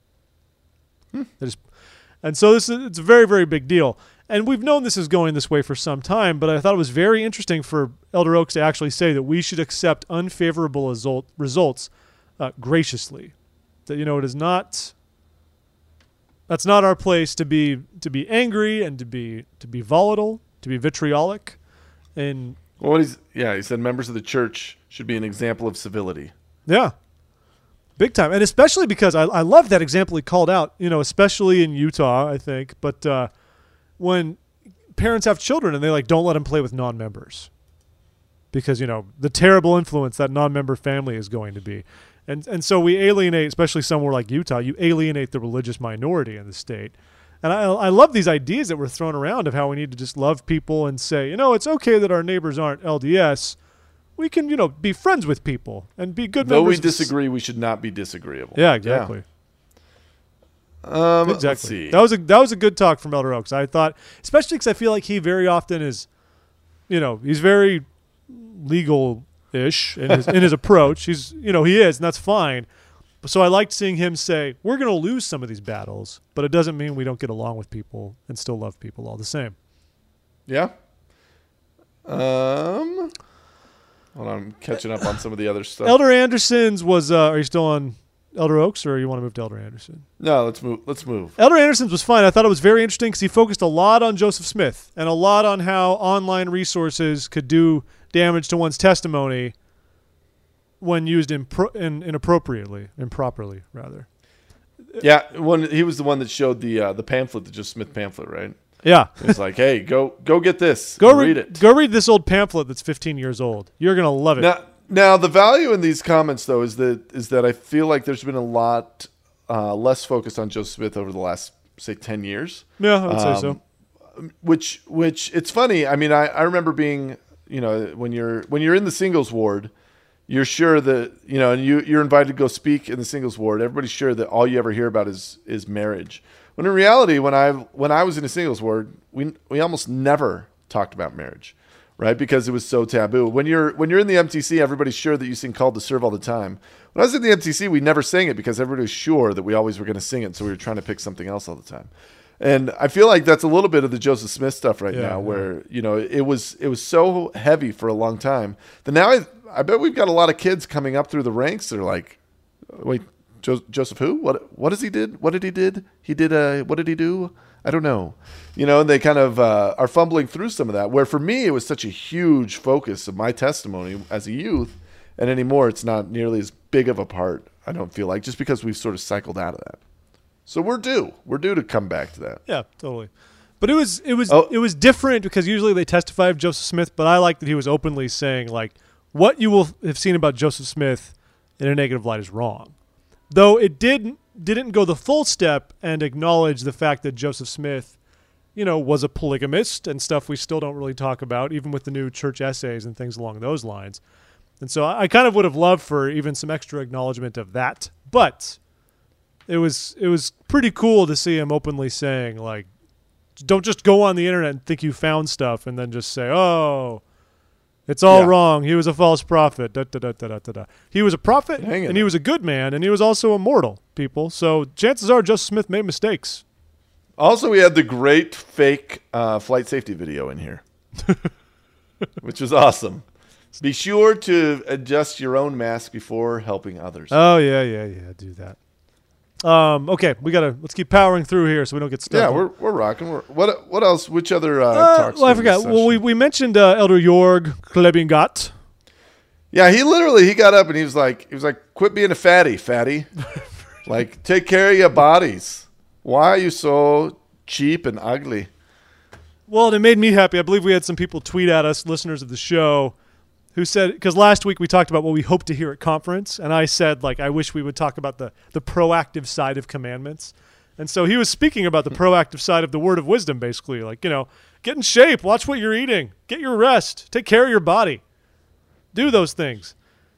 Hmm. That is, and so this is it's a very, very big deal. And we've known this is going this way for some time, but I thought it was very interesting for Elder Oaks to actually say that we should accept unfavorable result, results uh, graciously. That, you know, it is not... That's not our place to be to be angry and to be to be volatile, to be vitriolic, and Well, what he's yeah, he said members of the church should be an example of civility. yeah, big time. And especially because I, I love that example he called out. You know, especially in Utah, I think. But uh, when parents have children and they like don't let them play with non-members because you know the terrible influence that non-member family is going to be. And and so we alienate, especially somewhere like Utah, you alienate the religious minority in the state. And I I love these ideas that were thrown around of how we need to just love people and say, you know, it's okay that our neighbors aren't L D S. We can, you know, be friends with people and be good Though we members. of s- disagree, we should not be disagreeable. Yeah, exactly. Um, Exactly. Let's see. That was a that was a good talk from Elder Oaks. I thought, especially because I feel like he very often is, you know, he's very legal-ish in his in his approach. He's you know he is, and that's fine. So I liked seeing him say, "We're going to lose some of these battles, but it doesn't mean we don't get along with people and still love people all the same." Yeah. Um. Hold on, I'm catching up on some of the other stuff. Elder Anderson's was. Uh, are you still on Elder Oaks, or you want to move to Elder Anderson? No, let's move. Let's move. Elder Anderson's was fine. I thought it was very interesting because he focused a lot on Joseph Smith and a lot on how online resources could do damage to one's testimony when used impro- in, inappropriately, improperly, rather. Yeah, one. He was the one that showed the uh, the pamphlet, the Joseph Smith pamphlet, right? Yeah. It's like, hey, go go get this. Go read re- it. Go read this old pamphlet that's fifteen years old. You're going to love it. Now, now the value in these comments though is that is that I feel like there's been a lot uh, less focus on Joseph Smith over the last say ten years. yeah, I would say Um, so. Which which it's funny. I mean, I, I remember being you know when you're when you're in the singles ward, you're sure that you know and you you're invited to go speak in the singles ward. Everybody's sure that all you ever hear about is is marriage. When in reality, when I when I was in a singles ward, we we almost never talked about marriage, right? Because it was so taboo. When you're when you're in the M T C, everybody's sure that you sing "Called to Serve" all the time. When I was in the M T C, we never sang it because everybody was sure that we always were going to sing it, so we were trying to pick something else all the time. And I feel like that's a little bit of the Joseph Smith stuff right Yeah, now, yeah. where you know it was it was so heavy for a long time that now I I bet we've got a lot of kids coming up through the ranks. They're like, wait. Jo- Joseph who? What what does he did? What did he did? He did uh what did he do? I don't know. You know, and they kind of uh, are fumbling through some of that. Where for me it was such a huge focus of my testimony as a youth, and anymore it's not nearly as big of a part, I don't feel like, just because we've sort of cycled out of that. So we're due. We're due to come back to that. Yeah, totally. But it was it was Oh. it was different because usually they testify of Joseph Smith, but I like that he was openly saying like what you will have seen about Joseph Smith in a negative light is wrong. Though it did didn't go the full step and acknowledge the fact that Joseph Smith, you know, was a polygamist and stuff we still don't really talk about, even with the new church essays and things along those lines. And so I, I kind of would have loved for even some extra acknowledgement of that. But it was it was pretty cool to see him openly saying, like, don't just go on the internet and think you found stuff and then just say, oh, it's all Yeah. wrong. He was a false prophet. Da, da, da, da, da, da, da. He was a prophet, Hang in and he there. was a good man, and he was also immortal, people. So chances are Joseph Smith made mistakes. Also, we had the great fake uh, flight safety video in here, which was awesome. Be sure to adjust your own mask before helping others. Oh, yeah, yeah, yeah. Do that. Um, okay, we got to – let's keep powering through here so we don't get stuck. yeah, we're we're rocking. We're, what what else? Which other uh, Uh, talks? well, I from this forgot. Well, we, session? we mentioned uh, Elder Jorg Klebingat. Yeah, he literally he got up and he was like he was like, quit being a fatty, fatty. Like, take care of your bodies. Why are you so cheap and ugly? Well, it made me happy. I believe we had some people tweet at us, listeners of the show, who said, because last week we talked about what we hope to hear at conference, and I said, like, I wish we would talk about the, the proactive side of commandments. And so he was speaking about the proactive side of the word of wisdom, basically. Like, you know, get in shape, watch what you're eating, get your rest, take care of your body. Do those things.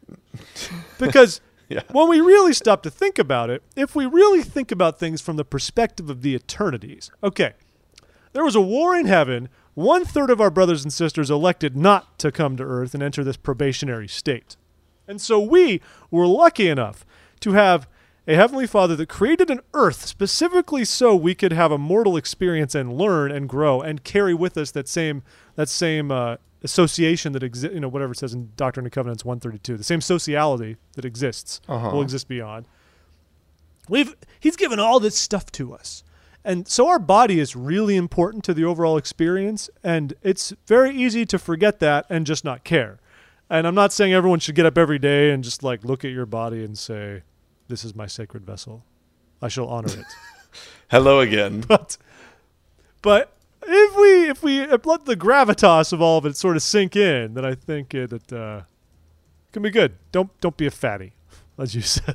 Because Yeah. when we really stop to think about it, if we really think about things from the perspective of the eternities, okay, there was a war in heaven. One third of our brothers and sisters elected not to come to earth and enter this probationary state. And so we were lucky enough to have a Heavenly Father that created an earth specifically so we could have a mortal experience and learn and grow and carry with us that same that same uh, association that exists, you know, whatever it says in Doctrine and Covenants one thirty-two, the same sociality that exists Uh-huh. will exist beyond. We've He's given all this stuff to us. And so our body is really important to the overall experience, and it's very easy to forget that and just not care. And I'm not saying everyone should get up every day and just like look at your body and say, this is my sacred vessel. I shall honor it. Hello again. But but if we if we let the gravitas of all of it sort of sink in, then I think it, it uh, can be good. Don't don't be a fatty, as you said.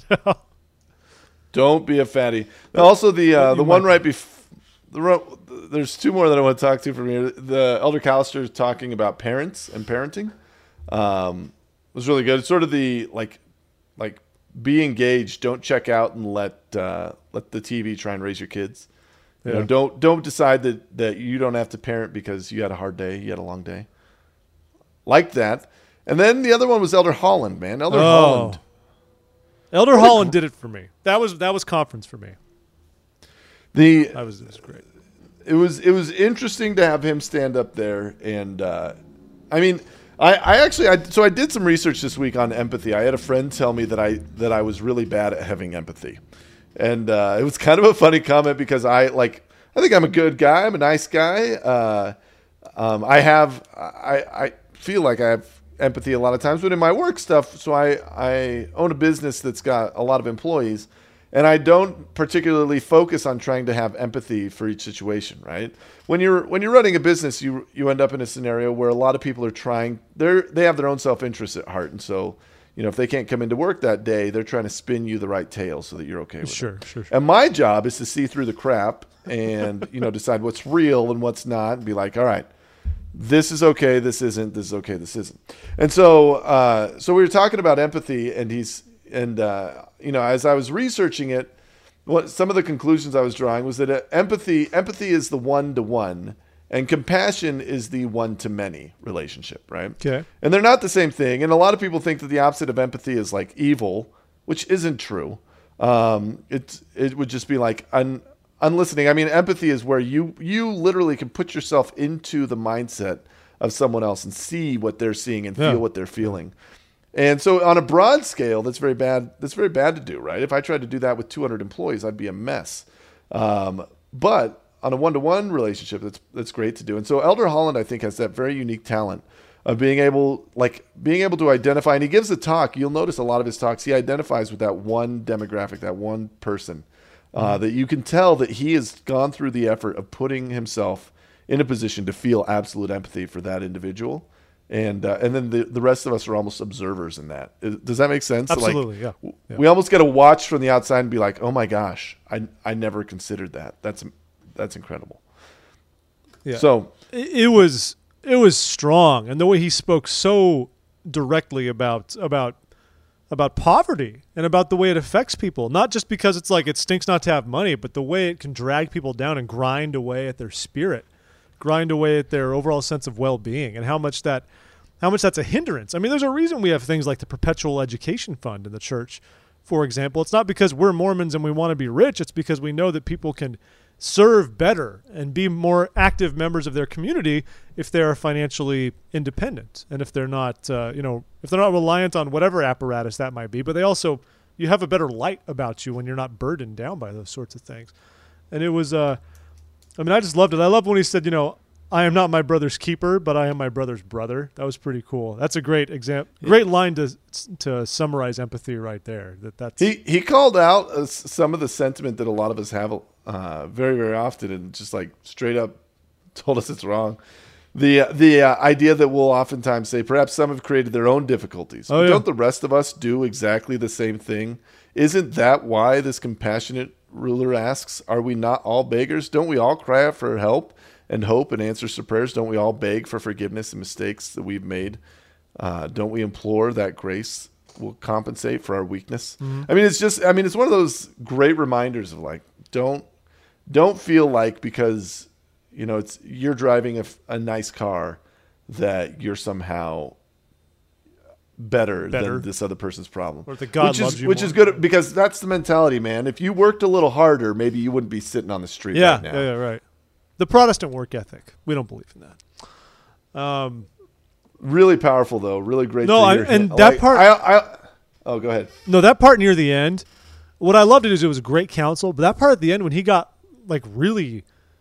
Don't be a fatty. Also, the uh, You the one might right before the ro- there's two more that I want to talk to from here. The Elder Callister is talking about parents and parenting. Um, it was really good. It's sort of the like like be engaged. Don't check out and let uh, let the T V try and raise your kids. You know, Yeah. don't don't decide that that you don't have to parent because you had a hard day, you had a long day. Like that. And then the other one was Elder Holland, man. Elder Oh. Holland. Elder Holland did it for me. That was that was conference for me. The That was, that was great. it was it was interesting to have him stand up there and uh, I mean I, I actually I, so I did some research this week on empathy. I had a friend tell me that I that I was really bad at having empathy, and uh, it was kind of a funny comment because I like I think I'm a good guy. I'm a nice guy. Uh, um, I have I I feel like I have empathy a lot of times, but in my work stuff, so I I own a business that's got a lot of employees. And I don't particularly focus on trying to have empathy for each situation, right? When you're when you're running a business, you you end up in a scenario where a lot of people are trying they're they have their own self-interest at heart, and so you know if they can't come into work that day, they're trying to spin you the right tale so that you're okay with Sure, it. sure, sure. And my job is to see through the crap and you know decide what's real and what's not, and be like, all right, this is okay, this isn't, this is okay, this isn't. And so uh, so we were talking about empathy, and he's and uh, you know, as I was researching it, what some of the conclusions I was drawing was that uh, empathy empathy is the one to one, and compassion is the one to many relationship, right? Okay. And they're not the same thing. And a lot of people think that the opposite of empathy is like evil, which isn't true. Um, it it would just be like un, unlistening. I mean, empathy is where you you literally can put yourself into the mindset of someone else and see what they're seeing and feel Yeah. what they're feeling. And so on a broad scale, that's very bad. That's very bad to do, right? If I tried to do that with two hundred employees, I'd be a mess. Um, but on a one-to-one relationship, that's that's great to do. And so Elder Holland, I think, has that very unique talent of being able, like, being able to identify. And he gives a talk. You'll notice a lot of his talks, he identifies with that one demographic, that one person, uh, that you can tell that he has gone through the effort of putting himself in a position to feel absolute empathy for that individual. And uh, and then the, the rest of us are almost observers in that. Is- Does that make sense? Absolutely, Like, yeah. Yeah. We almost get to watch from the outside and be like, "Oh my gosh, I I never considered that. That's that's incredible." Yeah. So it, it was it was strong, and the way he spoke so directly about about about poverty and about the way it affects people, not just because it's like it stinks not to have money, but the way it can drag people down and grind away at their spirit, grind away at their overall sense of well-being, and how much that how much that's a hindrance. I mean, there's a reason we have things like the Perpetual Education Fund in the church, for example. It's not because we're Mormons and we want to be rich. It's because we know that people can serve better and be more active members of their community if they are financially independent and if they're not, uh, you know, if they're not reliant on whatever apparatus that might be. But they also, you have a better light about you when you're not burdened down by those sorts of things. And it was, uh, I mean, I just loved it. I love when he said, you know, I am not my brother's keeper, but I am my brother's brother. That was pretty cool. That's a great example, great line to to summarize empathy right there. That that's He he called out uh, s- some of the sentiment that a lot of us have uh, very very often, and just like straight up told us it's wrong. The uh, the uh, idea that we'll oftentimes say, perhaps some have created their own difficulties. Oh, but yeah. Don't the rest of us do exactly the same thing? Isn't that why this compassionate ruler asks, "Are we not all beggars? Don't we all cry out for help and hope and answers to prayers? Don't we all beg for forgiveness and mistakes that we've made? Uh, don't we implore that grace will compensate for our weakness?" Mm-hmm. I mean, it's just, I mean, it's one of those great reminders of like, don't, don't feel like because, you know, it's, you're driving a, f- a nice car that you're somehow better, Better. than this other person's problem. Or that God which loves is, you Which more. is good because that's the mentality, man. If you worked a little harder, maybe you wouldn't be sitting on the street yeah, right now. yeah, yeah, right. The Protestant work ethic. We don't believe in that. Um, Really powerful, though. Really great. No, to I- hear and him- that like, part- I, I, oh, go ahead. no, that part near the end, what I loved it is it was great counsel, but that part at the end when he got like really,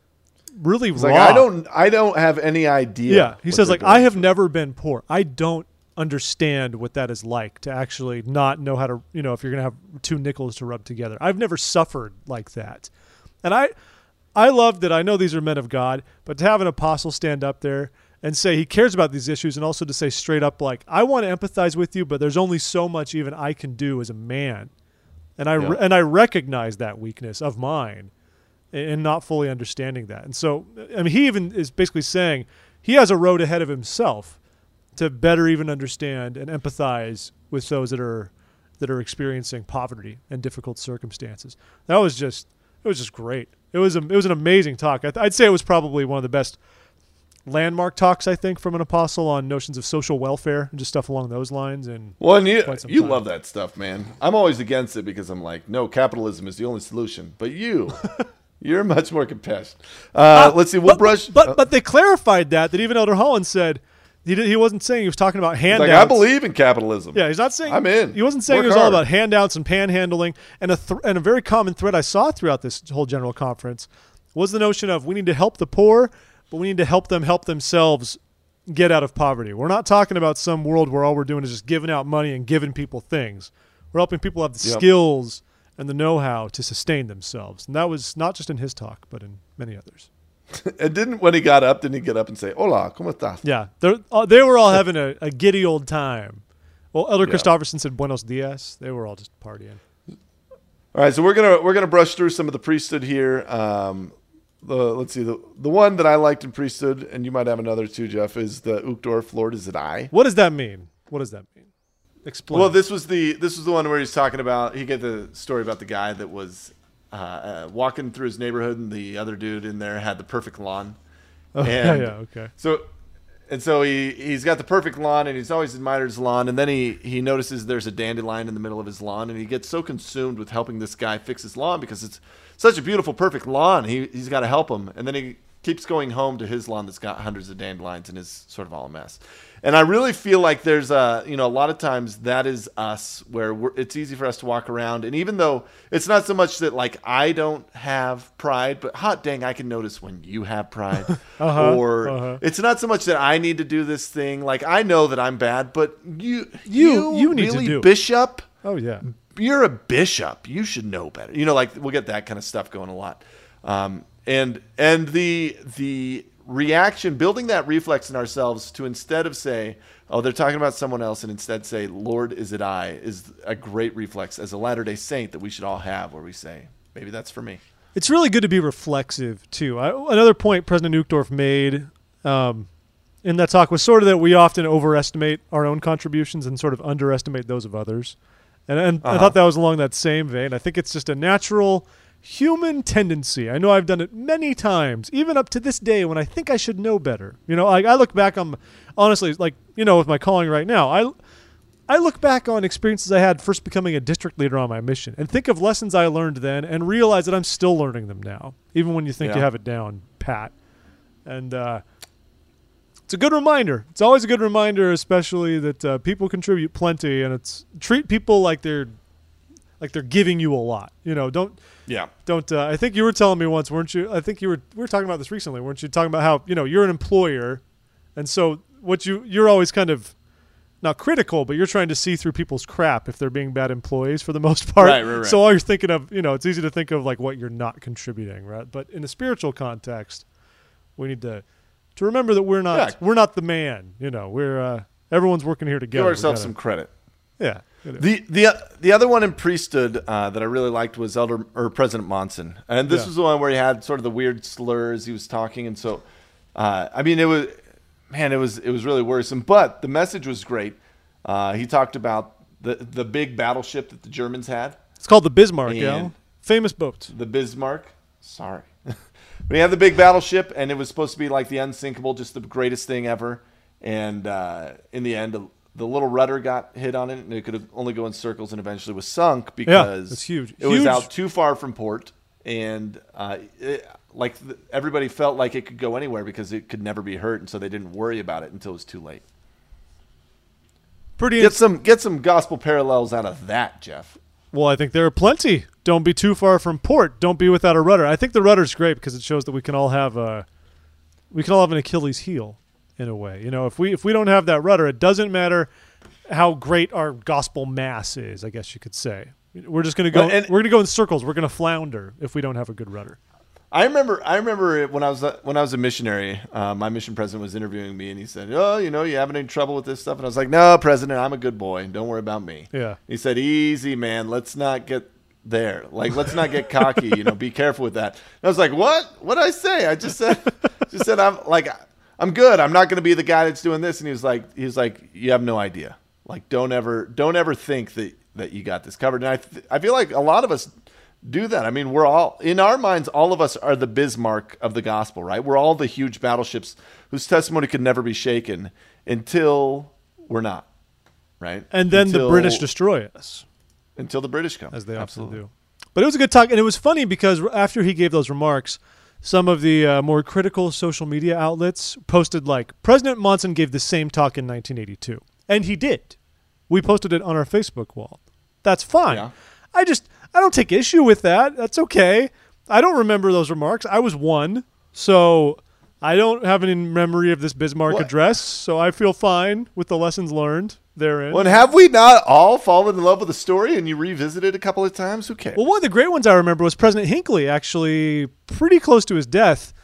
really It's raw. like I don't, I don't have any idea. Yeah, he what says they're like going I have through. never been poor. I don't understand what that is like to actually not know how to, you know, if you're going to have two nickels to rub together. I've never suffered like that. And I I love that. I know these are men of God, but to have an apostle stand up there and say he cares about these issues, and also to say straight up like, I want to empathize with you, but there's only so much even I can do as a man. And I Yeah. re- and I recognize that weakness of mine and not fully understanding that. And so, I mean, he even is basically saying he has a road ahead of himself to better even understand and empathize with those that are that are experiencing poverty and difficult circumstances. That was just it was just great. It was a, it was an amazing talk. I th- I'd say it was probably one of the best landmark talks, I think, from an apostle on notions of social welfare and just stuff along those lines. And Well, and you, quite some you time. love that stuff, man. I'm always against it because I'm like, no, capitalism is the only solution. But you, you're much more compassionate. Uh, let's see. We'll but, brush. But but they clarified that that even Elder Holland said he did, he wasn't saying he was talking about It's handouts. like I believe in capitalism. Yeah, he's not saying I'm in. He wasn't saying Work it was all hard. about handouts and panhandling. And a th- and a very common thread I saw throughout this whole general conference was the notion of we need to help the poor, but we need to help them help themselves get out of poverty. We're not talking about some world where all we're doing is just giving out money and giving people things. We're helping people have the Yep. skills and the know-how to sustain themselves. And that was not just in his talk, but in many others. And didn't when he got up, didn't he get up and say, "Hola, cómo estás?" Yeah, they're- uh, they were all having a, a giddy old time. Well, Elder Yeah. Christofferson said Buenos Dias. They were all just partying. All right, so we're gonna we're gonna brush through some of the priesthood here. Um, the let's see the the one that I liked in priesthood, and you might have another too, Jeff, is the Uchtdorf Lord is it I. What does that mean? What does that mean? Explain. Well, this was the this was the one where he's talking about he get the story about the guy that was uh, uh, walking through his neighborhood, and the other dude in there had the perfect lawn. oh, yeah, and yeah, okay. So, and so he he's got the perfect lawn, and he's always admired his lawn. And then he he notices there's a dandelion in the middle of his lawn, and he gets so consumed with helping this guy fix his lawn because it's such a beautiful, perfect lawn. He he's got to help him, and then he keeps going home to his lawn that's got hundreds of dandelions and is sort of all a mess. And I really feel like there's a, you know, a lot of times that is us where we're, it's easy for us to walk around. And even though it's not so much that like I don't have pride, but hot dang, I can notice when you have pride. Uh-huh, or uh-huh. it's not so much that I need to do this thing. Like I know that I'm bad, but you, You- you need to really, do it. Bishop, Oh, yeah. you're a bishop. You should know better. You know, like we'll get that kind of stuff going a lot. Um, and and the the reaction, building that reflex in ourselves to instead of say, oh, they're talking about someone else, and instead say, Lord, is it I, is a great reflex as a Latter-day Saint that we should all have, where we say, maybe that's for me. It's really good to be reflexive, too. I, another point President Uchtdorf made um, in that talk was sort of that we often overestimate our own contributions and sort of underestimate those of others. And, and I Uh-huh. thought that was along that same vein. I think it's just a natural human tendency. I know I've done it many times, even up to this day when I think I should know better. You know, like I look back on, honestly, like, you know, with my calling right now, I, I look back on experiences I had first becoming a district leader on my mission and think of lessons I learned then and realize that I'm still learning them now, even when you think Yeah. you have it down pat. And uh, it's a good reminder. It's always a good reminder, especially that uh, people contribute plenty, and it's treat people like they're like they're giving you a lot. You know, don't Yeah. don't. Uh, I think you were telling me once, weren't you? I think you were. We were talking about this recently, weren't you? Talking about how you know you're an employer, and so what you you're always kind of not critical, but you're trying to see through people's crap if they're being bad employees for the most part. Right, right, right. So all you're thinking of, you know, it's easy to think of like what you're not contributing, right? But in a spiritual context, we need to to remember that we're not Yeah. we're not the man. You know, we're uh, everyone's working here together. Give We ourselves gotta- some credit. yeah. you know. The the the other one in priesthood uh, that I really liked was Elder or President Monson, and this Yeah. was the one where he had sort of the weird slurs he was talking, and so uh, I mean it was man it was it was really worrisome, but the message was great. Uh, he talked about the the big battleship that the Germans had, It's called the Bismarck, And- Al. Famous boat. the Bismarck. Sorry, but he had the big battleship, and it was supposed to be like the unsinkable, just the greatest thing ever. And uh, in the end, the little rudder got hit on it, and it could have only go in circles, and eventually was sunk because it's huge. it was Huge. out too far from port, and uh, it, like the, everybody felt like it could go anywhere because it could never be hurt, and so they didn't worry about it until it was too late. Pretty. Get some get some gospel parallels out of that, Jeff. Well, I think there are plenty. Don't be too far from port. Don't be without a rudder. I think the rudder's great because it shows that we can all have a, we can all have an Achilles heel, in a way. You know, if we if we don't have that rudder, it doesn't matter how great our gospel mass is. I guess you could say we're just going to go. Well, and- we're going to go in circles. We're going to flounder if we don't have a good rudder. I remember. I remember when I was when I was a missionary. Uh, my mission president was interviewing me, and he said, "Oh, you know, you having any trouble with this stuff?" And I was like, "No, President, I'm a good boy. Don't worry about me." Yeah. He said, "Easy, man. Let's not get there. Like, let's not get cocky. You know, be careful with that." And I was like, "What? What did I say? I just said, just said I'm like, I'm good. I'm not going to be the guy that's doing this." And he was like, he was like, "You have no idea. Like, don't ever, don't ever think that that you got this covered." And I, th- I feel like a lot of us do that. I mean, we're all, in our minds, all of us are the Bismarck of the gospel, right? We're all the huge battleships whose testimony could never be shaken until we're not, right? And then Until- the British destroy us, until the British come, as they Absolutely. often do. But it was a good talk, and it was funny because after he gave those remarks, some of the uh, more critical social media outlets posted like, President Monson gave the same talk in nineteen eighty-two. And he did. We posted it on our Facebook wall. That's fine. Yeah. I just, I don't take issue with that. That's okay. I don't remember those remarks. I was one, so I don't have any memory of this Bismarck What? address, so I feel fine with the lessons learned therein. Well, and have we not all fallen in love with the story and you revisit it a couple of times? Who cares? Well, one of the great ones I remember was President Hinckley, actually pretty close to his death,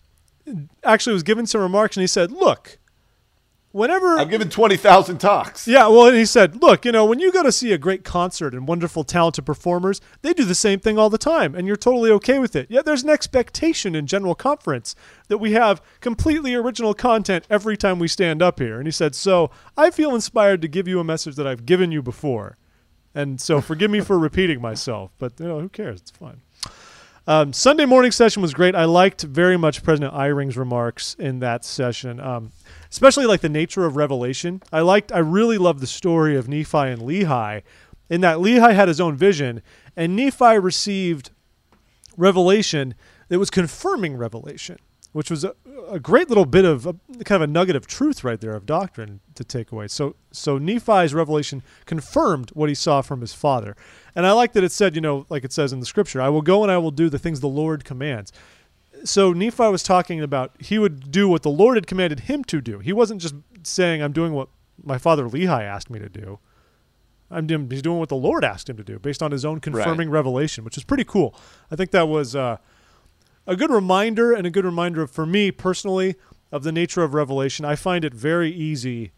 actually was given some remarks, and he said, look, whenever... I've given twenty thousand talks. Yeah, well, and he said, look, you know, when you go to see a great concert and wonderful, talented performers, they do the same thing all the time, and you're totally okay with it. Yet there's an expectation in General Conference that we have completely original content every time we stand up here. And he said, so I feel inspired to give you a message that I've given you before. And so forgive me for repeating myself, but, you know, who cares? It's fine. Um, Sunday morning session was great. I liked very much President Eyring's remarks in that session, um, especially like the nature of revelation. I liked, I really loved the story of Nephi and Lehi, in that Lehi had his own vision, and Nephi received revelation that was confirming revelation, which was a, a great little bit of a, kind of a nugget of truth right there of doctrine to take away. So, so Nephi's revelation confirmed what he saw from his father. And I like that it said, you know, like it says in the scripture, I will go and I will do the things the Lord commands. So Nephi was talking about he would do what the Lord had commanded him to do. He wasn't just saying, I'm doing what my father Lehi asked me to do. I'm doing, he's doing what the Lord asked him to do based on his own confirming Right. revelation, which is pretty cool. I think that was uh, a good reminder and a good reminder of, for me personally, of the nature of revelation. I find it very easy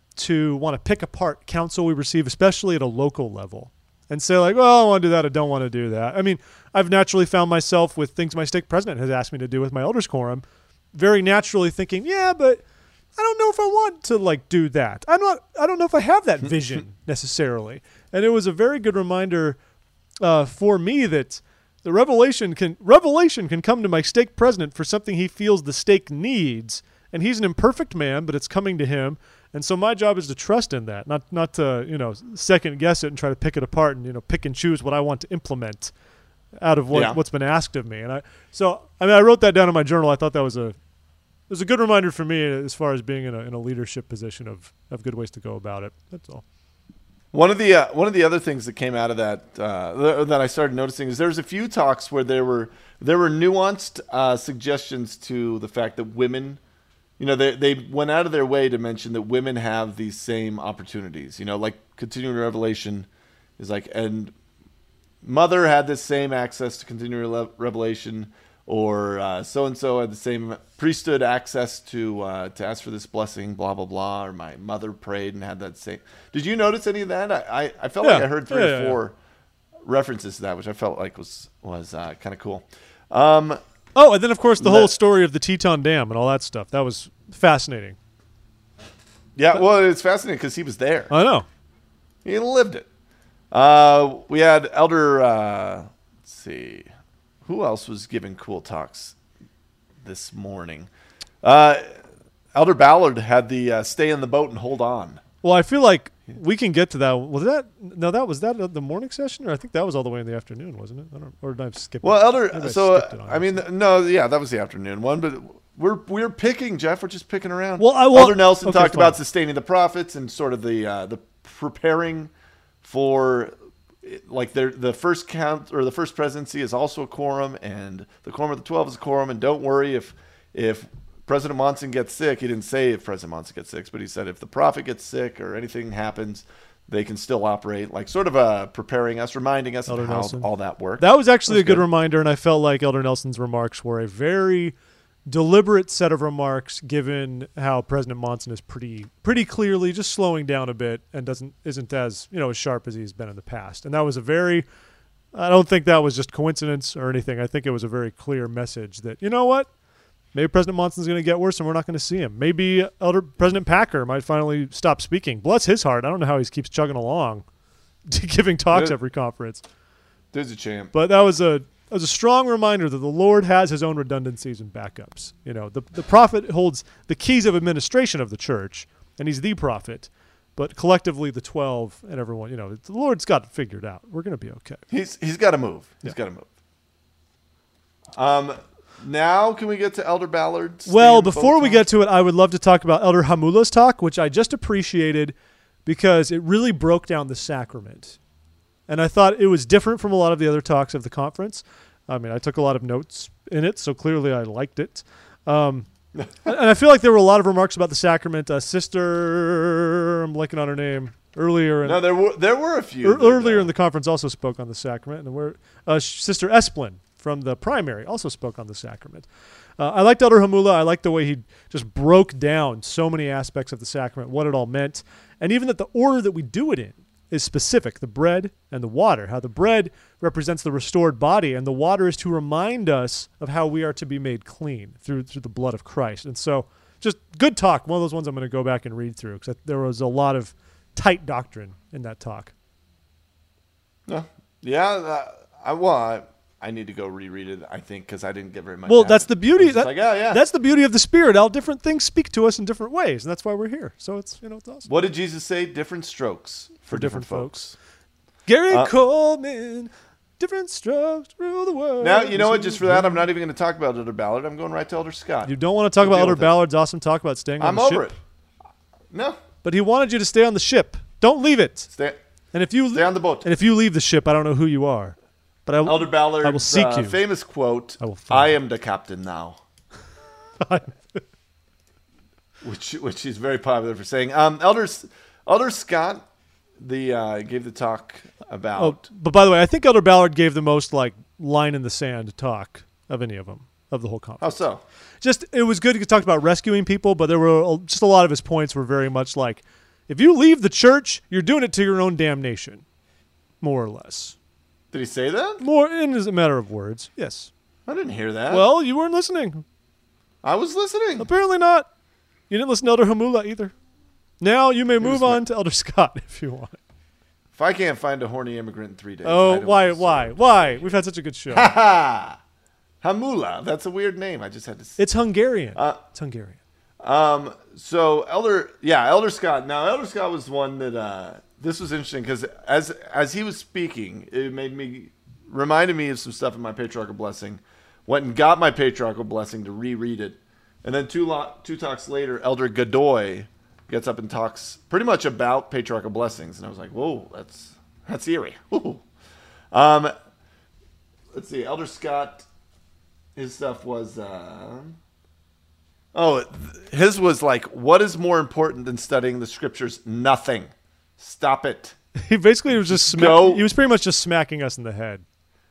to want to pick apart counsel we receive, especially at a local level, and say like, well, I want to do that. I don't want to do that. I mean, I've naturally found myself with things my stake president has asked me to do with my elders quorum, very naturally thinking, yeah, but I don't know if I want to like do that. I'm not. I don't know if I have that vision necessarily. And it was a very good reminder uh, for me that the revelation can revelation can come to my stake president for something he feels the stake needs, and he's an imperfect man, but it's coming to him. And so my job is to trust in that, not not to you know second guess it and try to pick it apart and you know pick and choose what I want to implement out of what, Yeah. what's been asked of me. And I so I mean I wrote that down in my journal. I thought that was a it was a good reminder for me as far as being in a in a leadership position of of good ways to go about it. That's all. One of the uh, one of the other things that came out of that uh, th- that I started noticing is there's a few talks where there were there were nuanced uh, suggestions to the fact that women, you know, they they went out of their way to mention that women have these same opportunities. You know, like continuing revelation is like, and mother had the same access to continuing le- revelation, or so and so had the same priesthood access to uh, to ask for this blessing, blah blah blah. Or my mother prayed and had that same. Did you notice any of that? I I, I felt Yeah. like I heard three Yeah, or yeah, four references to that, which I felt like was was uh, kind of cool. Um, Oh, and then of course the Le- whole story of the Teton Dam and all that stuff. That was fascinating. yeah, well, it's fascinating because he was there. I know. He lived it. Uh, we had Elder. Uh, let's see, who else was giving cool talks this morning? Uh, Elder Ballard had the uh, stay in the boat and hold on. Well, I feel like we can get to that. Was that no? That was that the morning session, or I think that was all the way in the afternoon, wasn't it? I don't, or did I skip? Well, it? Elder. Maybe So skipped it on I mean, accident. no, yeah, that was the afternoon one, but we're we're picking, Jeff. We're just picking around. Well, I- well, Elder Nelson okay, talked fine. about sustaining the prophets and sort of the uh, the preparing for. Like their the first count or the first presidency is also a quorum, and the quorum of the twelve is a quorum. And don't worry if if President Monson gets sick. He didn't say if President Monson gets sick, but he said if the prophet gets sick or anything happens, they can still operate. Like sort of uh, preparing us, reminding us Elder of how Nelson. all that works. That was actually That's a good, good. reminder, and I felt like Elder Nelson's remarks were a very deliberate set of remarks, given how President Monson is pretty pretty clearly just slowing down a bit and doesn't isn't as you know as sharp as he's been in the past. And that was a very, I don't think that was just coincidence or anything. I think it was a very clear message that you know what, maybe President Monson's going to get worse and we're not going to see him. Maybe Elder President Packer might finally stop speaking. Bless his heart. I don't know how he keeps chugging along, giving talks Good. every conference. Dude's a champ. But that was a that was a strong reminder that the Lord has his own redundancies and backups. You know, the the prophet holds the keys of administration of the church, and he's the prophet. But collectively, the twelve and everyone, you know, the Lord's got it figured out. We're going to be okay. He's he's got to move. He's Yeah. got to move. Um, now can we get to Elder Ballard's? Well, stand before vote we talk? get to it, I would love to talk about Elder Hamula's talk, which I just appreciated because it really broke down the sacrament. And I thought it was different from a lot of the other talks of the conference. I mean, I took a lot of notes in it, so clearly I liked it. Um, and I feel like there were a lot of remarks about the sacrament. Uh, Sister, I'm blanking on her name, earlier in, No, there were there were a few ear- that, earlier uh, in the conference also spoke on the sacrament. And we're, uh, Sister Esplin from the primary also spoke on the sacrament. Uh, I liked Elder Hamula. I liked the way he just broke down so many aspects of the sacrament, what it all meant, and even that the order that we do it in is specific, the bread and the water, how the bread represents the restored body, and the water is to remind us of how we are to be made clean through through the blood of Christ. And so just good talk, one of those ones I'm going to go back and read through, because there was a lot of tight doctrine in that talk. No. Yeah, uh, I well, I, I need to go reread it. I think because I didn't get very much. Well, out that's of the it. beauty. I was just That, like, oh yeah. That's the beauty of the Spirit. All different things speak to us in different ways, and that's why we're here. So it's you know it's awesome. What did Jesus say? Different strokes for, For different different, folks. Gary Uh, Coleman, different strokes rule the world. Now you know what? Just for that, I'm not even going to talk about Elder Ballard. I'm going right to Elder Scott. You don't want to talk We'll about deal Elder with it. Ballard's awesome talk about staying on I'm the over ship. it. No, But he wanted you to stay on the ship. Don't leave it. stay And if you stay on the boat. and if you leave the ship, I don't know who you are. But I will, Elder Ballard's I will seek uh, you. famous quote: I will find "I you." am the captain now," which which is very popular for saying. Um, Elder Elder Scott, the uh, gave the talk about. Oh, but by the way, I think Elder Ballard gave the most like line in the sand talk of any of them of the whole How conference. so? Just it was good to talk about rescuing people, but there were a- just a lot of his points were very much like, if you leave the church, you're doing it to your own damnation, more or less. Did he say that? More in as a matter of words, yes. I didn't hear that. Well, you weren't listening. I was listening. Apparently not. You didn't listen to Elder Hamula either. Now you may move was on not- to Elder Scott if you want. If I can't find a horny immigrant in three days. I Oh, don't why, deserve why, it. why? We've had such a good show. Ha ha! Hamula. That's a weird name. I just had to say. It's Hungarian. Uh, it's Hungarian. Um, so Elder, yeah, Elder Scott. Now, Elder Scott was one that, uh, this was interesting because as, as he was speaking, it made me, reminded me of some stuff in my patriarchal blessing. Went and got my patriarchal blessing to reread it. And then two, lo- two talks later, Elder Godoy gets up and talks pretty much about patriarchal blessings. And I was like, whoa, that's, that's eerie. Woo. Um, let's see, Elder Scott, his stuff was, uh, oh, his was like, what is more important than studying the scriptures? Nothing. Stop it. He basically was just sma- Go. he was pretty much just smacking us in the head.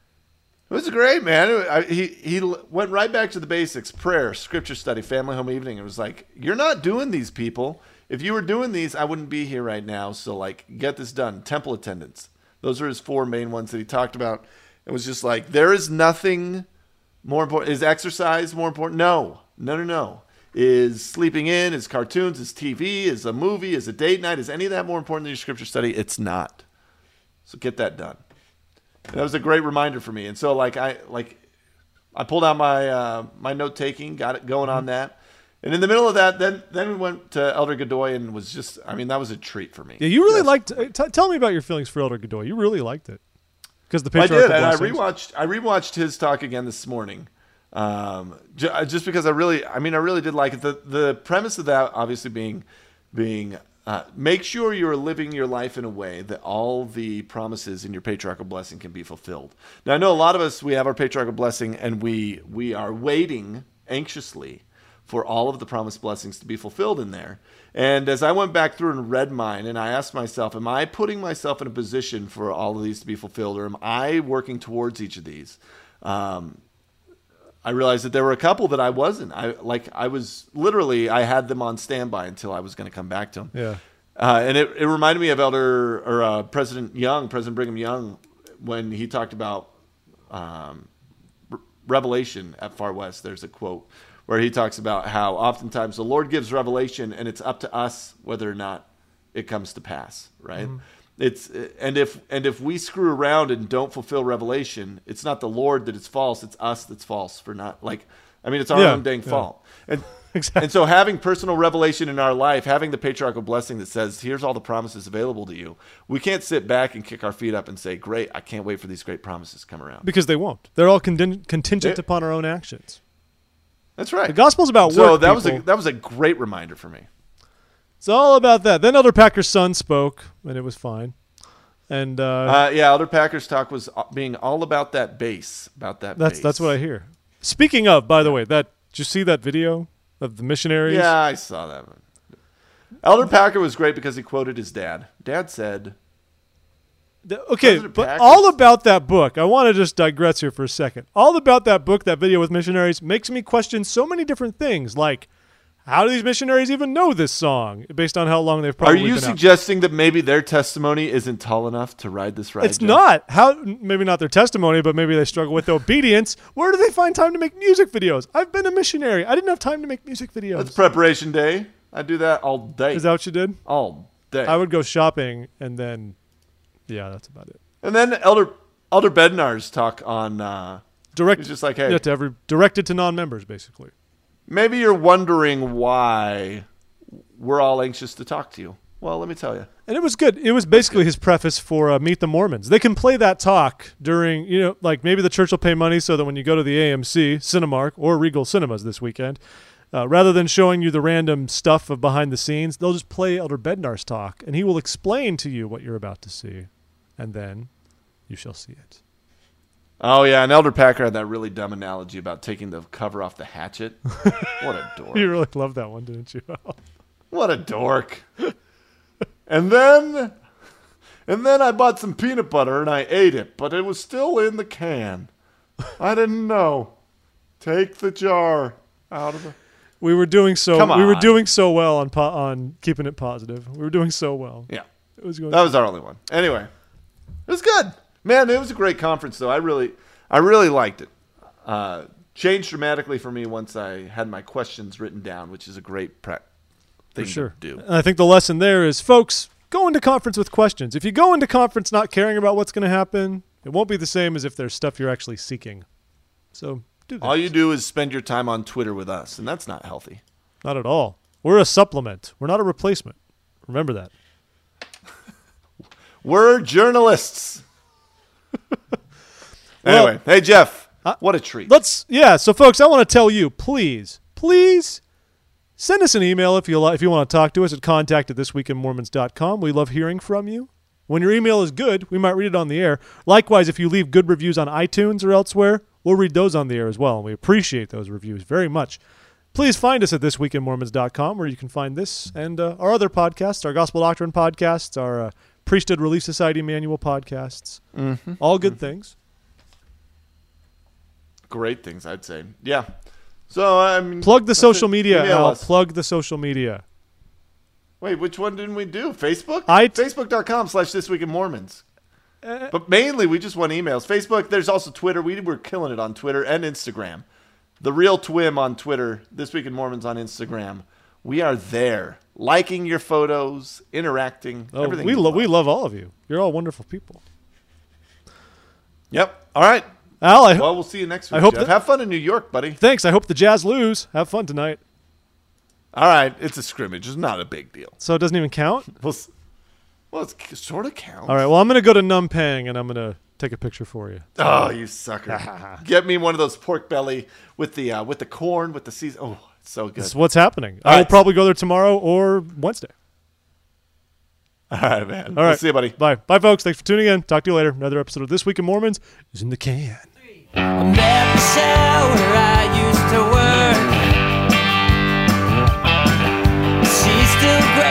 It was great, man. I, he he went right back to the basics: prayer, scripture study, family home evening. It was like, you're not doing these, people. If you were doing these, I wouldn't be here right now. So, like, get this done. Temple attendance. Those are his four main ones that he talked about. It was just like, there is nothing more important. Is exercise more important? No, no, no, no. Is sleeping in? Is cartoons? Is T V? Is a movie? Is a date night? Is any of that more important than your scripture study? It's not. So get that done. And that was a great reminder for me. And so, like, I like, I pulled out my uh, my note taking, got it going on that. And in the middle of that, then then we went to Elder Godoy and was just, I mean, that was a treat for me. Yeah, you really Just- liked. uh, T- tell me about your feelings for Elder Godoy. You really liked it because the I patriarchal did, and I blessings. rewatched. I rewatched his talk again this morning, um, j- just because I really, I mean, I really did like it. The the premise of that, obviously, being being uh, make sure you're living your life in a way that all the promises in your patriarchal blessing can be fulfilled. Now, I know a lot of us, we have our patriarchal blessing, and we we are waiting anxiously for all of the promised blessings to be fulfilled in there. And as I went back through and read mine, and I asked myself, am I putting myself in a position for all of these to be fulfilled, or am I working towards each of these? Um, I realized that there were a couple that I wasn't. I like I was literally I had them on standby until I was going to come back to them. Yeah. Uh, and it, it reminded me of Elder or uh, President Young, President Brigham Young, when he talked about um, Re- Revelation at Far West. There's a quote where he talks about how oftentimes the Lord gives revelation, and it's up to us whether or not it comes to pass. Right? Mm-hmm. It's and if and if we screw around and don't fulfill revelation, it's not the Lord that is false; it's us that's false for not like. I mean, it's our Yeah, own dang yeah. fault. And Exactly. and so having personal revelation in our life, having the patriarchal blessing that says, here's all the promises available to you, we can't sit back and kick our feet up and say, great, I can't wait for these great promises to come around. Because they won't. They're all contin- contingent They- upon our own actions. That's right. The gospel's about so work. that was a people. that was a great reminder for me. It's all about that. Then Elder Packer's son spoke, and it was fine. And uh, Uh, yeah, Elder Packer's talk was being all about that bass, about that that's bass. that's what I hear. Speaking of, by the way, that did you see that video of the missionaries? Yeah, I saw that one. Elder Packer was great because he quoted his dad. Dad said, The- okay, President but Packer's- all about that book. I want to just digress here for a second. All about that book, that video with missionaries, makes me question so many different things. Like, how do these missionaries even know this song based on how long they've are probably you been out? suggesting that maybe their testimony isn't tall enough to ride this ride? It's Jeff? not. How? Maybe not their testimony, but maybe they struggle with obedience. Where do they find time to make music videos? I've been a missionary. I didn't have time to make music videos. That's preparation day. I do that all day. Is that what you did? all day. I would go shopping and then, yeah, that's about it. and then Elder Elder Bednar's talk on uh, Direct, he's just like, hey, yeah, to every directed to non-members, basically. maybe you're wondering why we're all anxious to talk to you. Well, let me tell you. And it was good. It was basically his preface for uh, Meet the Mormons. They can play that talk during, you know, like maybe the church will pay money so that when you go to the A M C, Cinemark, or Regal Cinemas this weekend, uh, rather than showing you the random stuff of behind the scenes, they'll just play Elder Bednar's talk, and he will explain to you what you're about to see, and then you shall see it. Oh, yeah, and Elder Packer had that really dumb analogy about taking the cover off the hatchet. What a dork. You really loved that one, didn't you? What a dork. And then and then I bought some peanut butter and I ate it, but it was still in the can. I didn't know. Take the jar out of the We were doing so. Come We were on. doing so well on po- on keeping it positive. We were doing so well. Yeah. It was going. That was our only one. Anyway, it was good. Man, it was a great conference though. I really I really liked it. Uh, changed dramatically for me once I had my questions written down, which is a great pra- thing For sure. to do. And I think the lesson there is, folks, go into conference with questions. If you go into conference not caring about what's going to happen, it won't be the same as if there's stuff you're actually seeking. So do that. All you do is spend your time on Twitter with us, and that's not healthy. Not at all. We're a supplement. We're not a replacement. Remember that. We're journalists. Anyway, Well, hey, Jeff, uh, what a treat. Let's yeah. So, folks, I want to tell you, please, please send us an email if you li- if you want to talk to us at contact at this week in mormons dot com. We love hearing from you. When your email is good, we might read it on the air. Likewise, if you leave good reviews on iTunes or elsewhere, we'll read those on the air as well, and we appreciate those reviews very much. Please find us at this week in mormons dot com, where you can find this and uh, our other podcasts, our Gospel Doctrine podcasts, our uh, Priesthood Relief Society Manual podcasts. Mm-hmm. All good things. Great things, I'd say. Yeah. So, I mean, Plug the that's social it. media, Email Al. us. Plug the social media. Wait, which one didn't we do? Facebook? I- Facebook.com slash This Week in Mormons. But mainly, we just want emails. Facebook, there's also Twitter. We were killing it on Twitter and Instagram. The Real Twim on Twitter, This Week in Mormons on Instagram. We are there, liking your photos, interacting, Oh, everything. we you lo- love. we love all of you. You're all wonderful people. Yep. All right. Al, I, Well, we'll see you next week, I hope Jeff. that- Have fun in New York, buddy. thanks. I hope the Jazz lose. Have fun tonight. All right. It's a scrimmage. It's not a big deal. So it doesn't even count? We'll, s- well, it sort of counts. All right. Well, I'm going to go to Numpang, and I'm going to take a picture for you. Oh, you sucker! Get me one of those pork belly with the uh, with the corn with the season. Oh, it's so good. This is what's happening. All I will right. probably go there tomorrow or Wednesday. All right, man. All We'll right. see you, buddy. Bye. Bye, folks. Thanks for tuning in. Talk to you later. Another episode of This Week in Mormons is in the can. I met Michelle where I used to work. She's still great.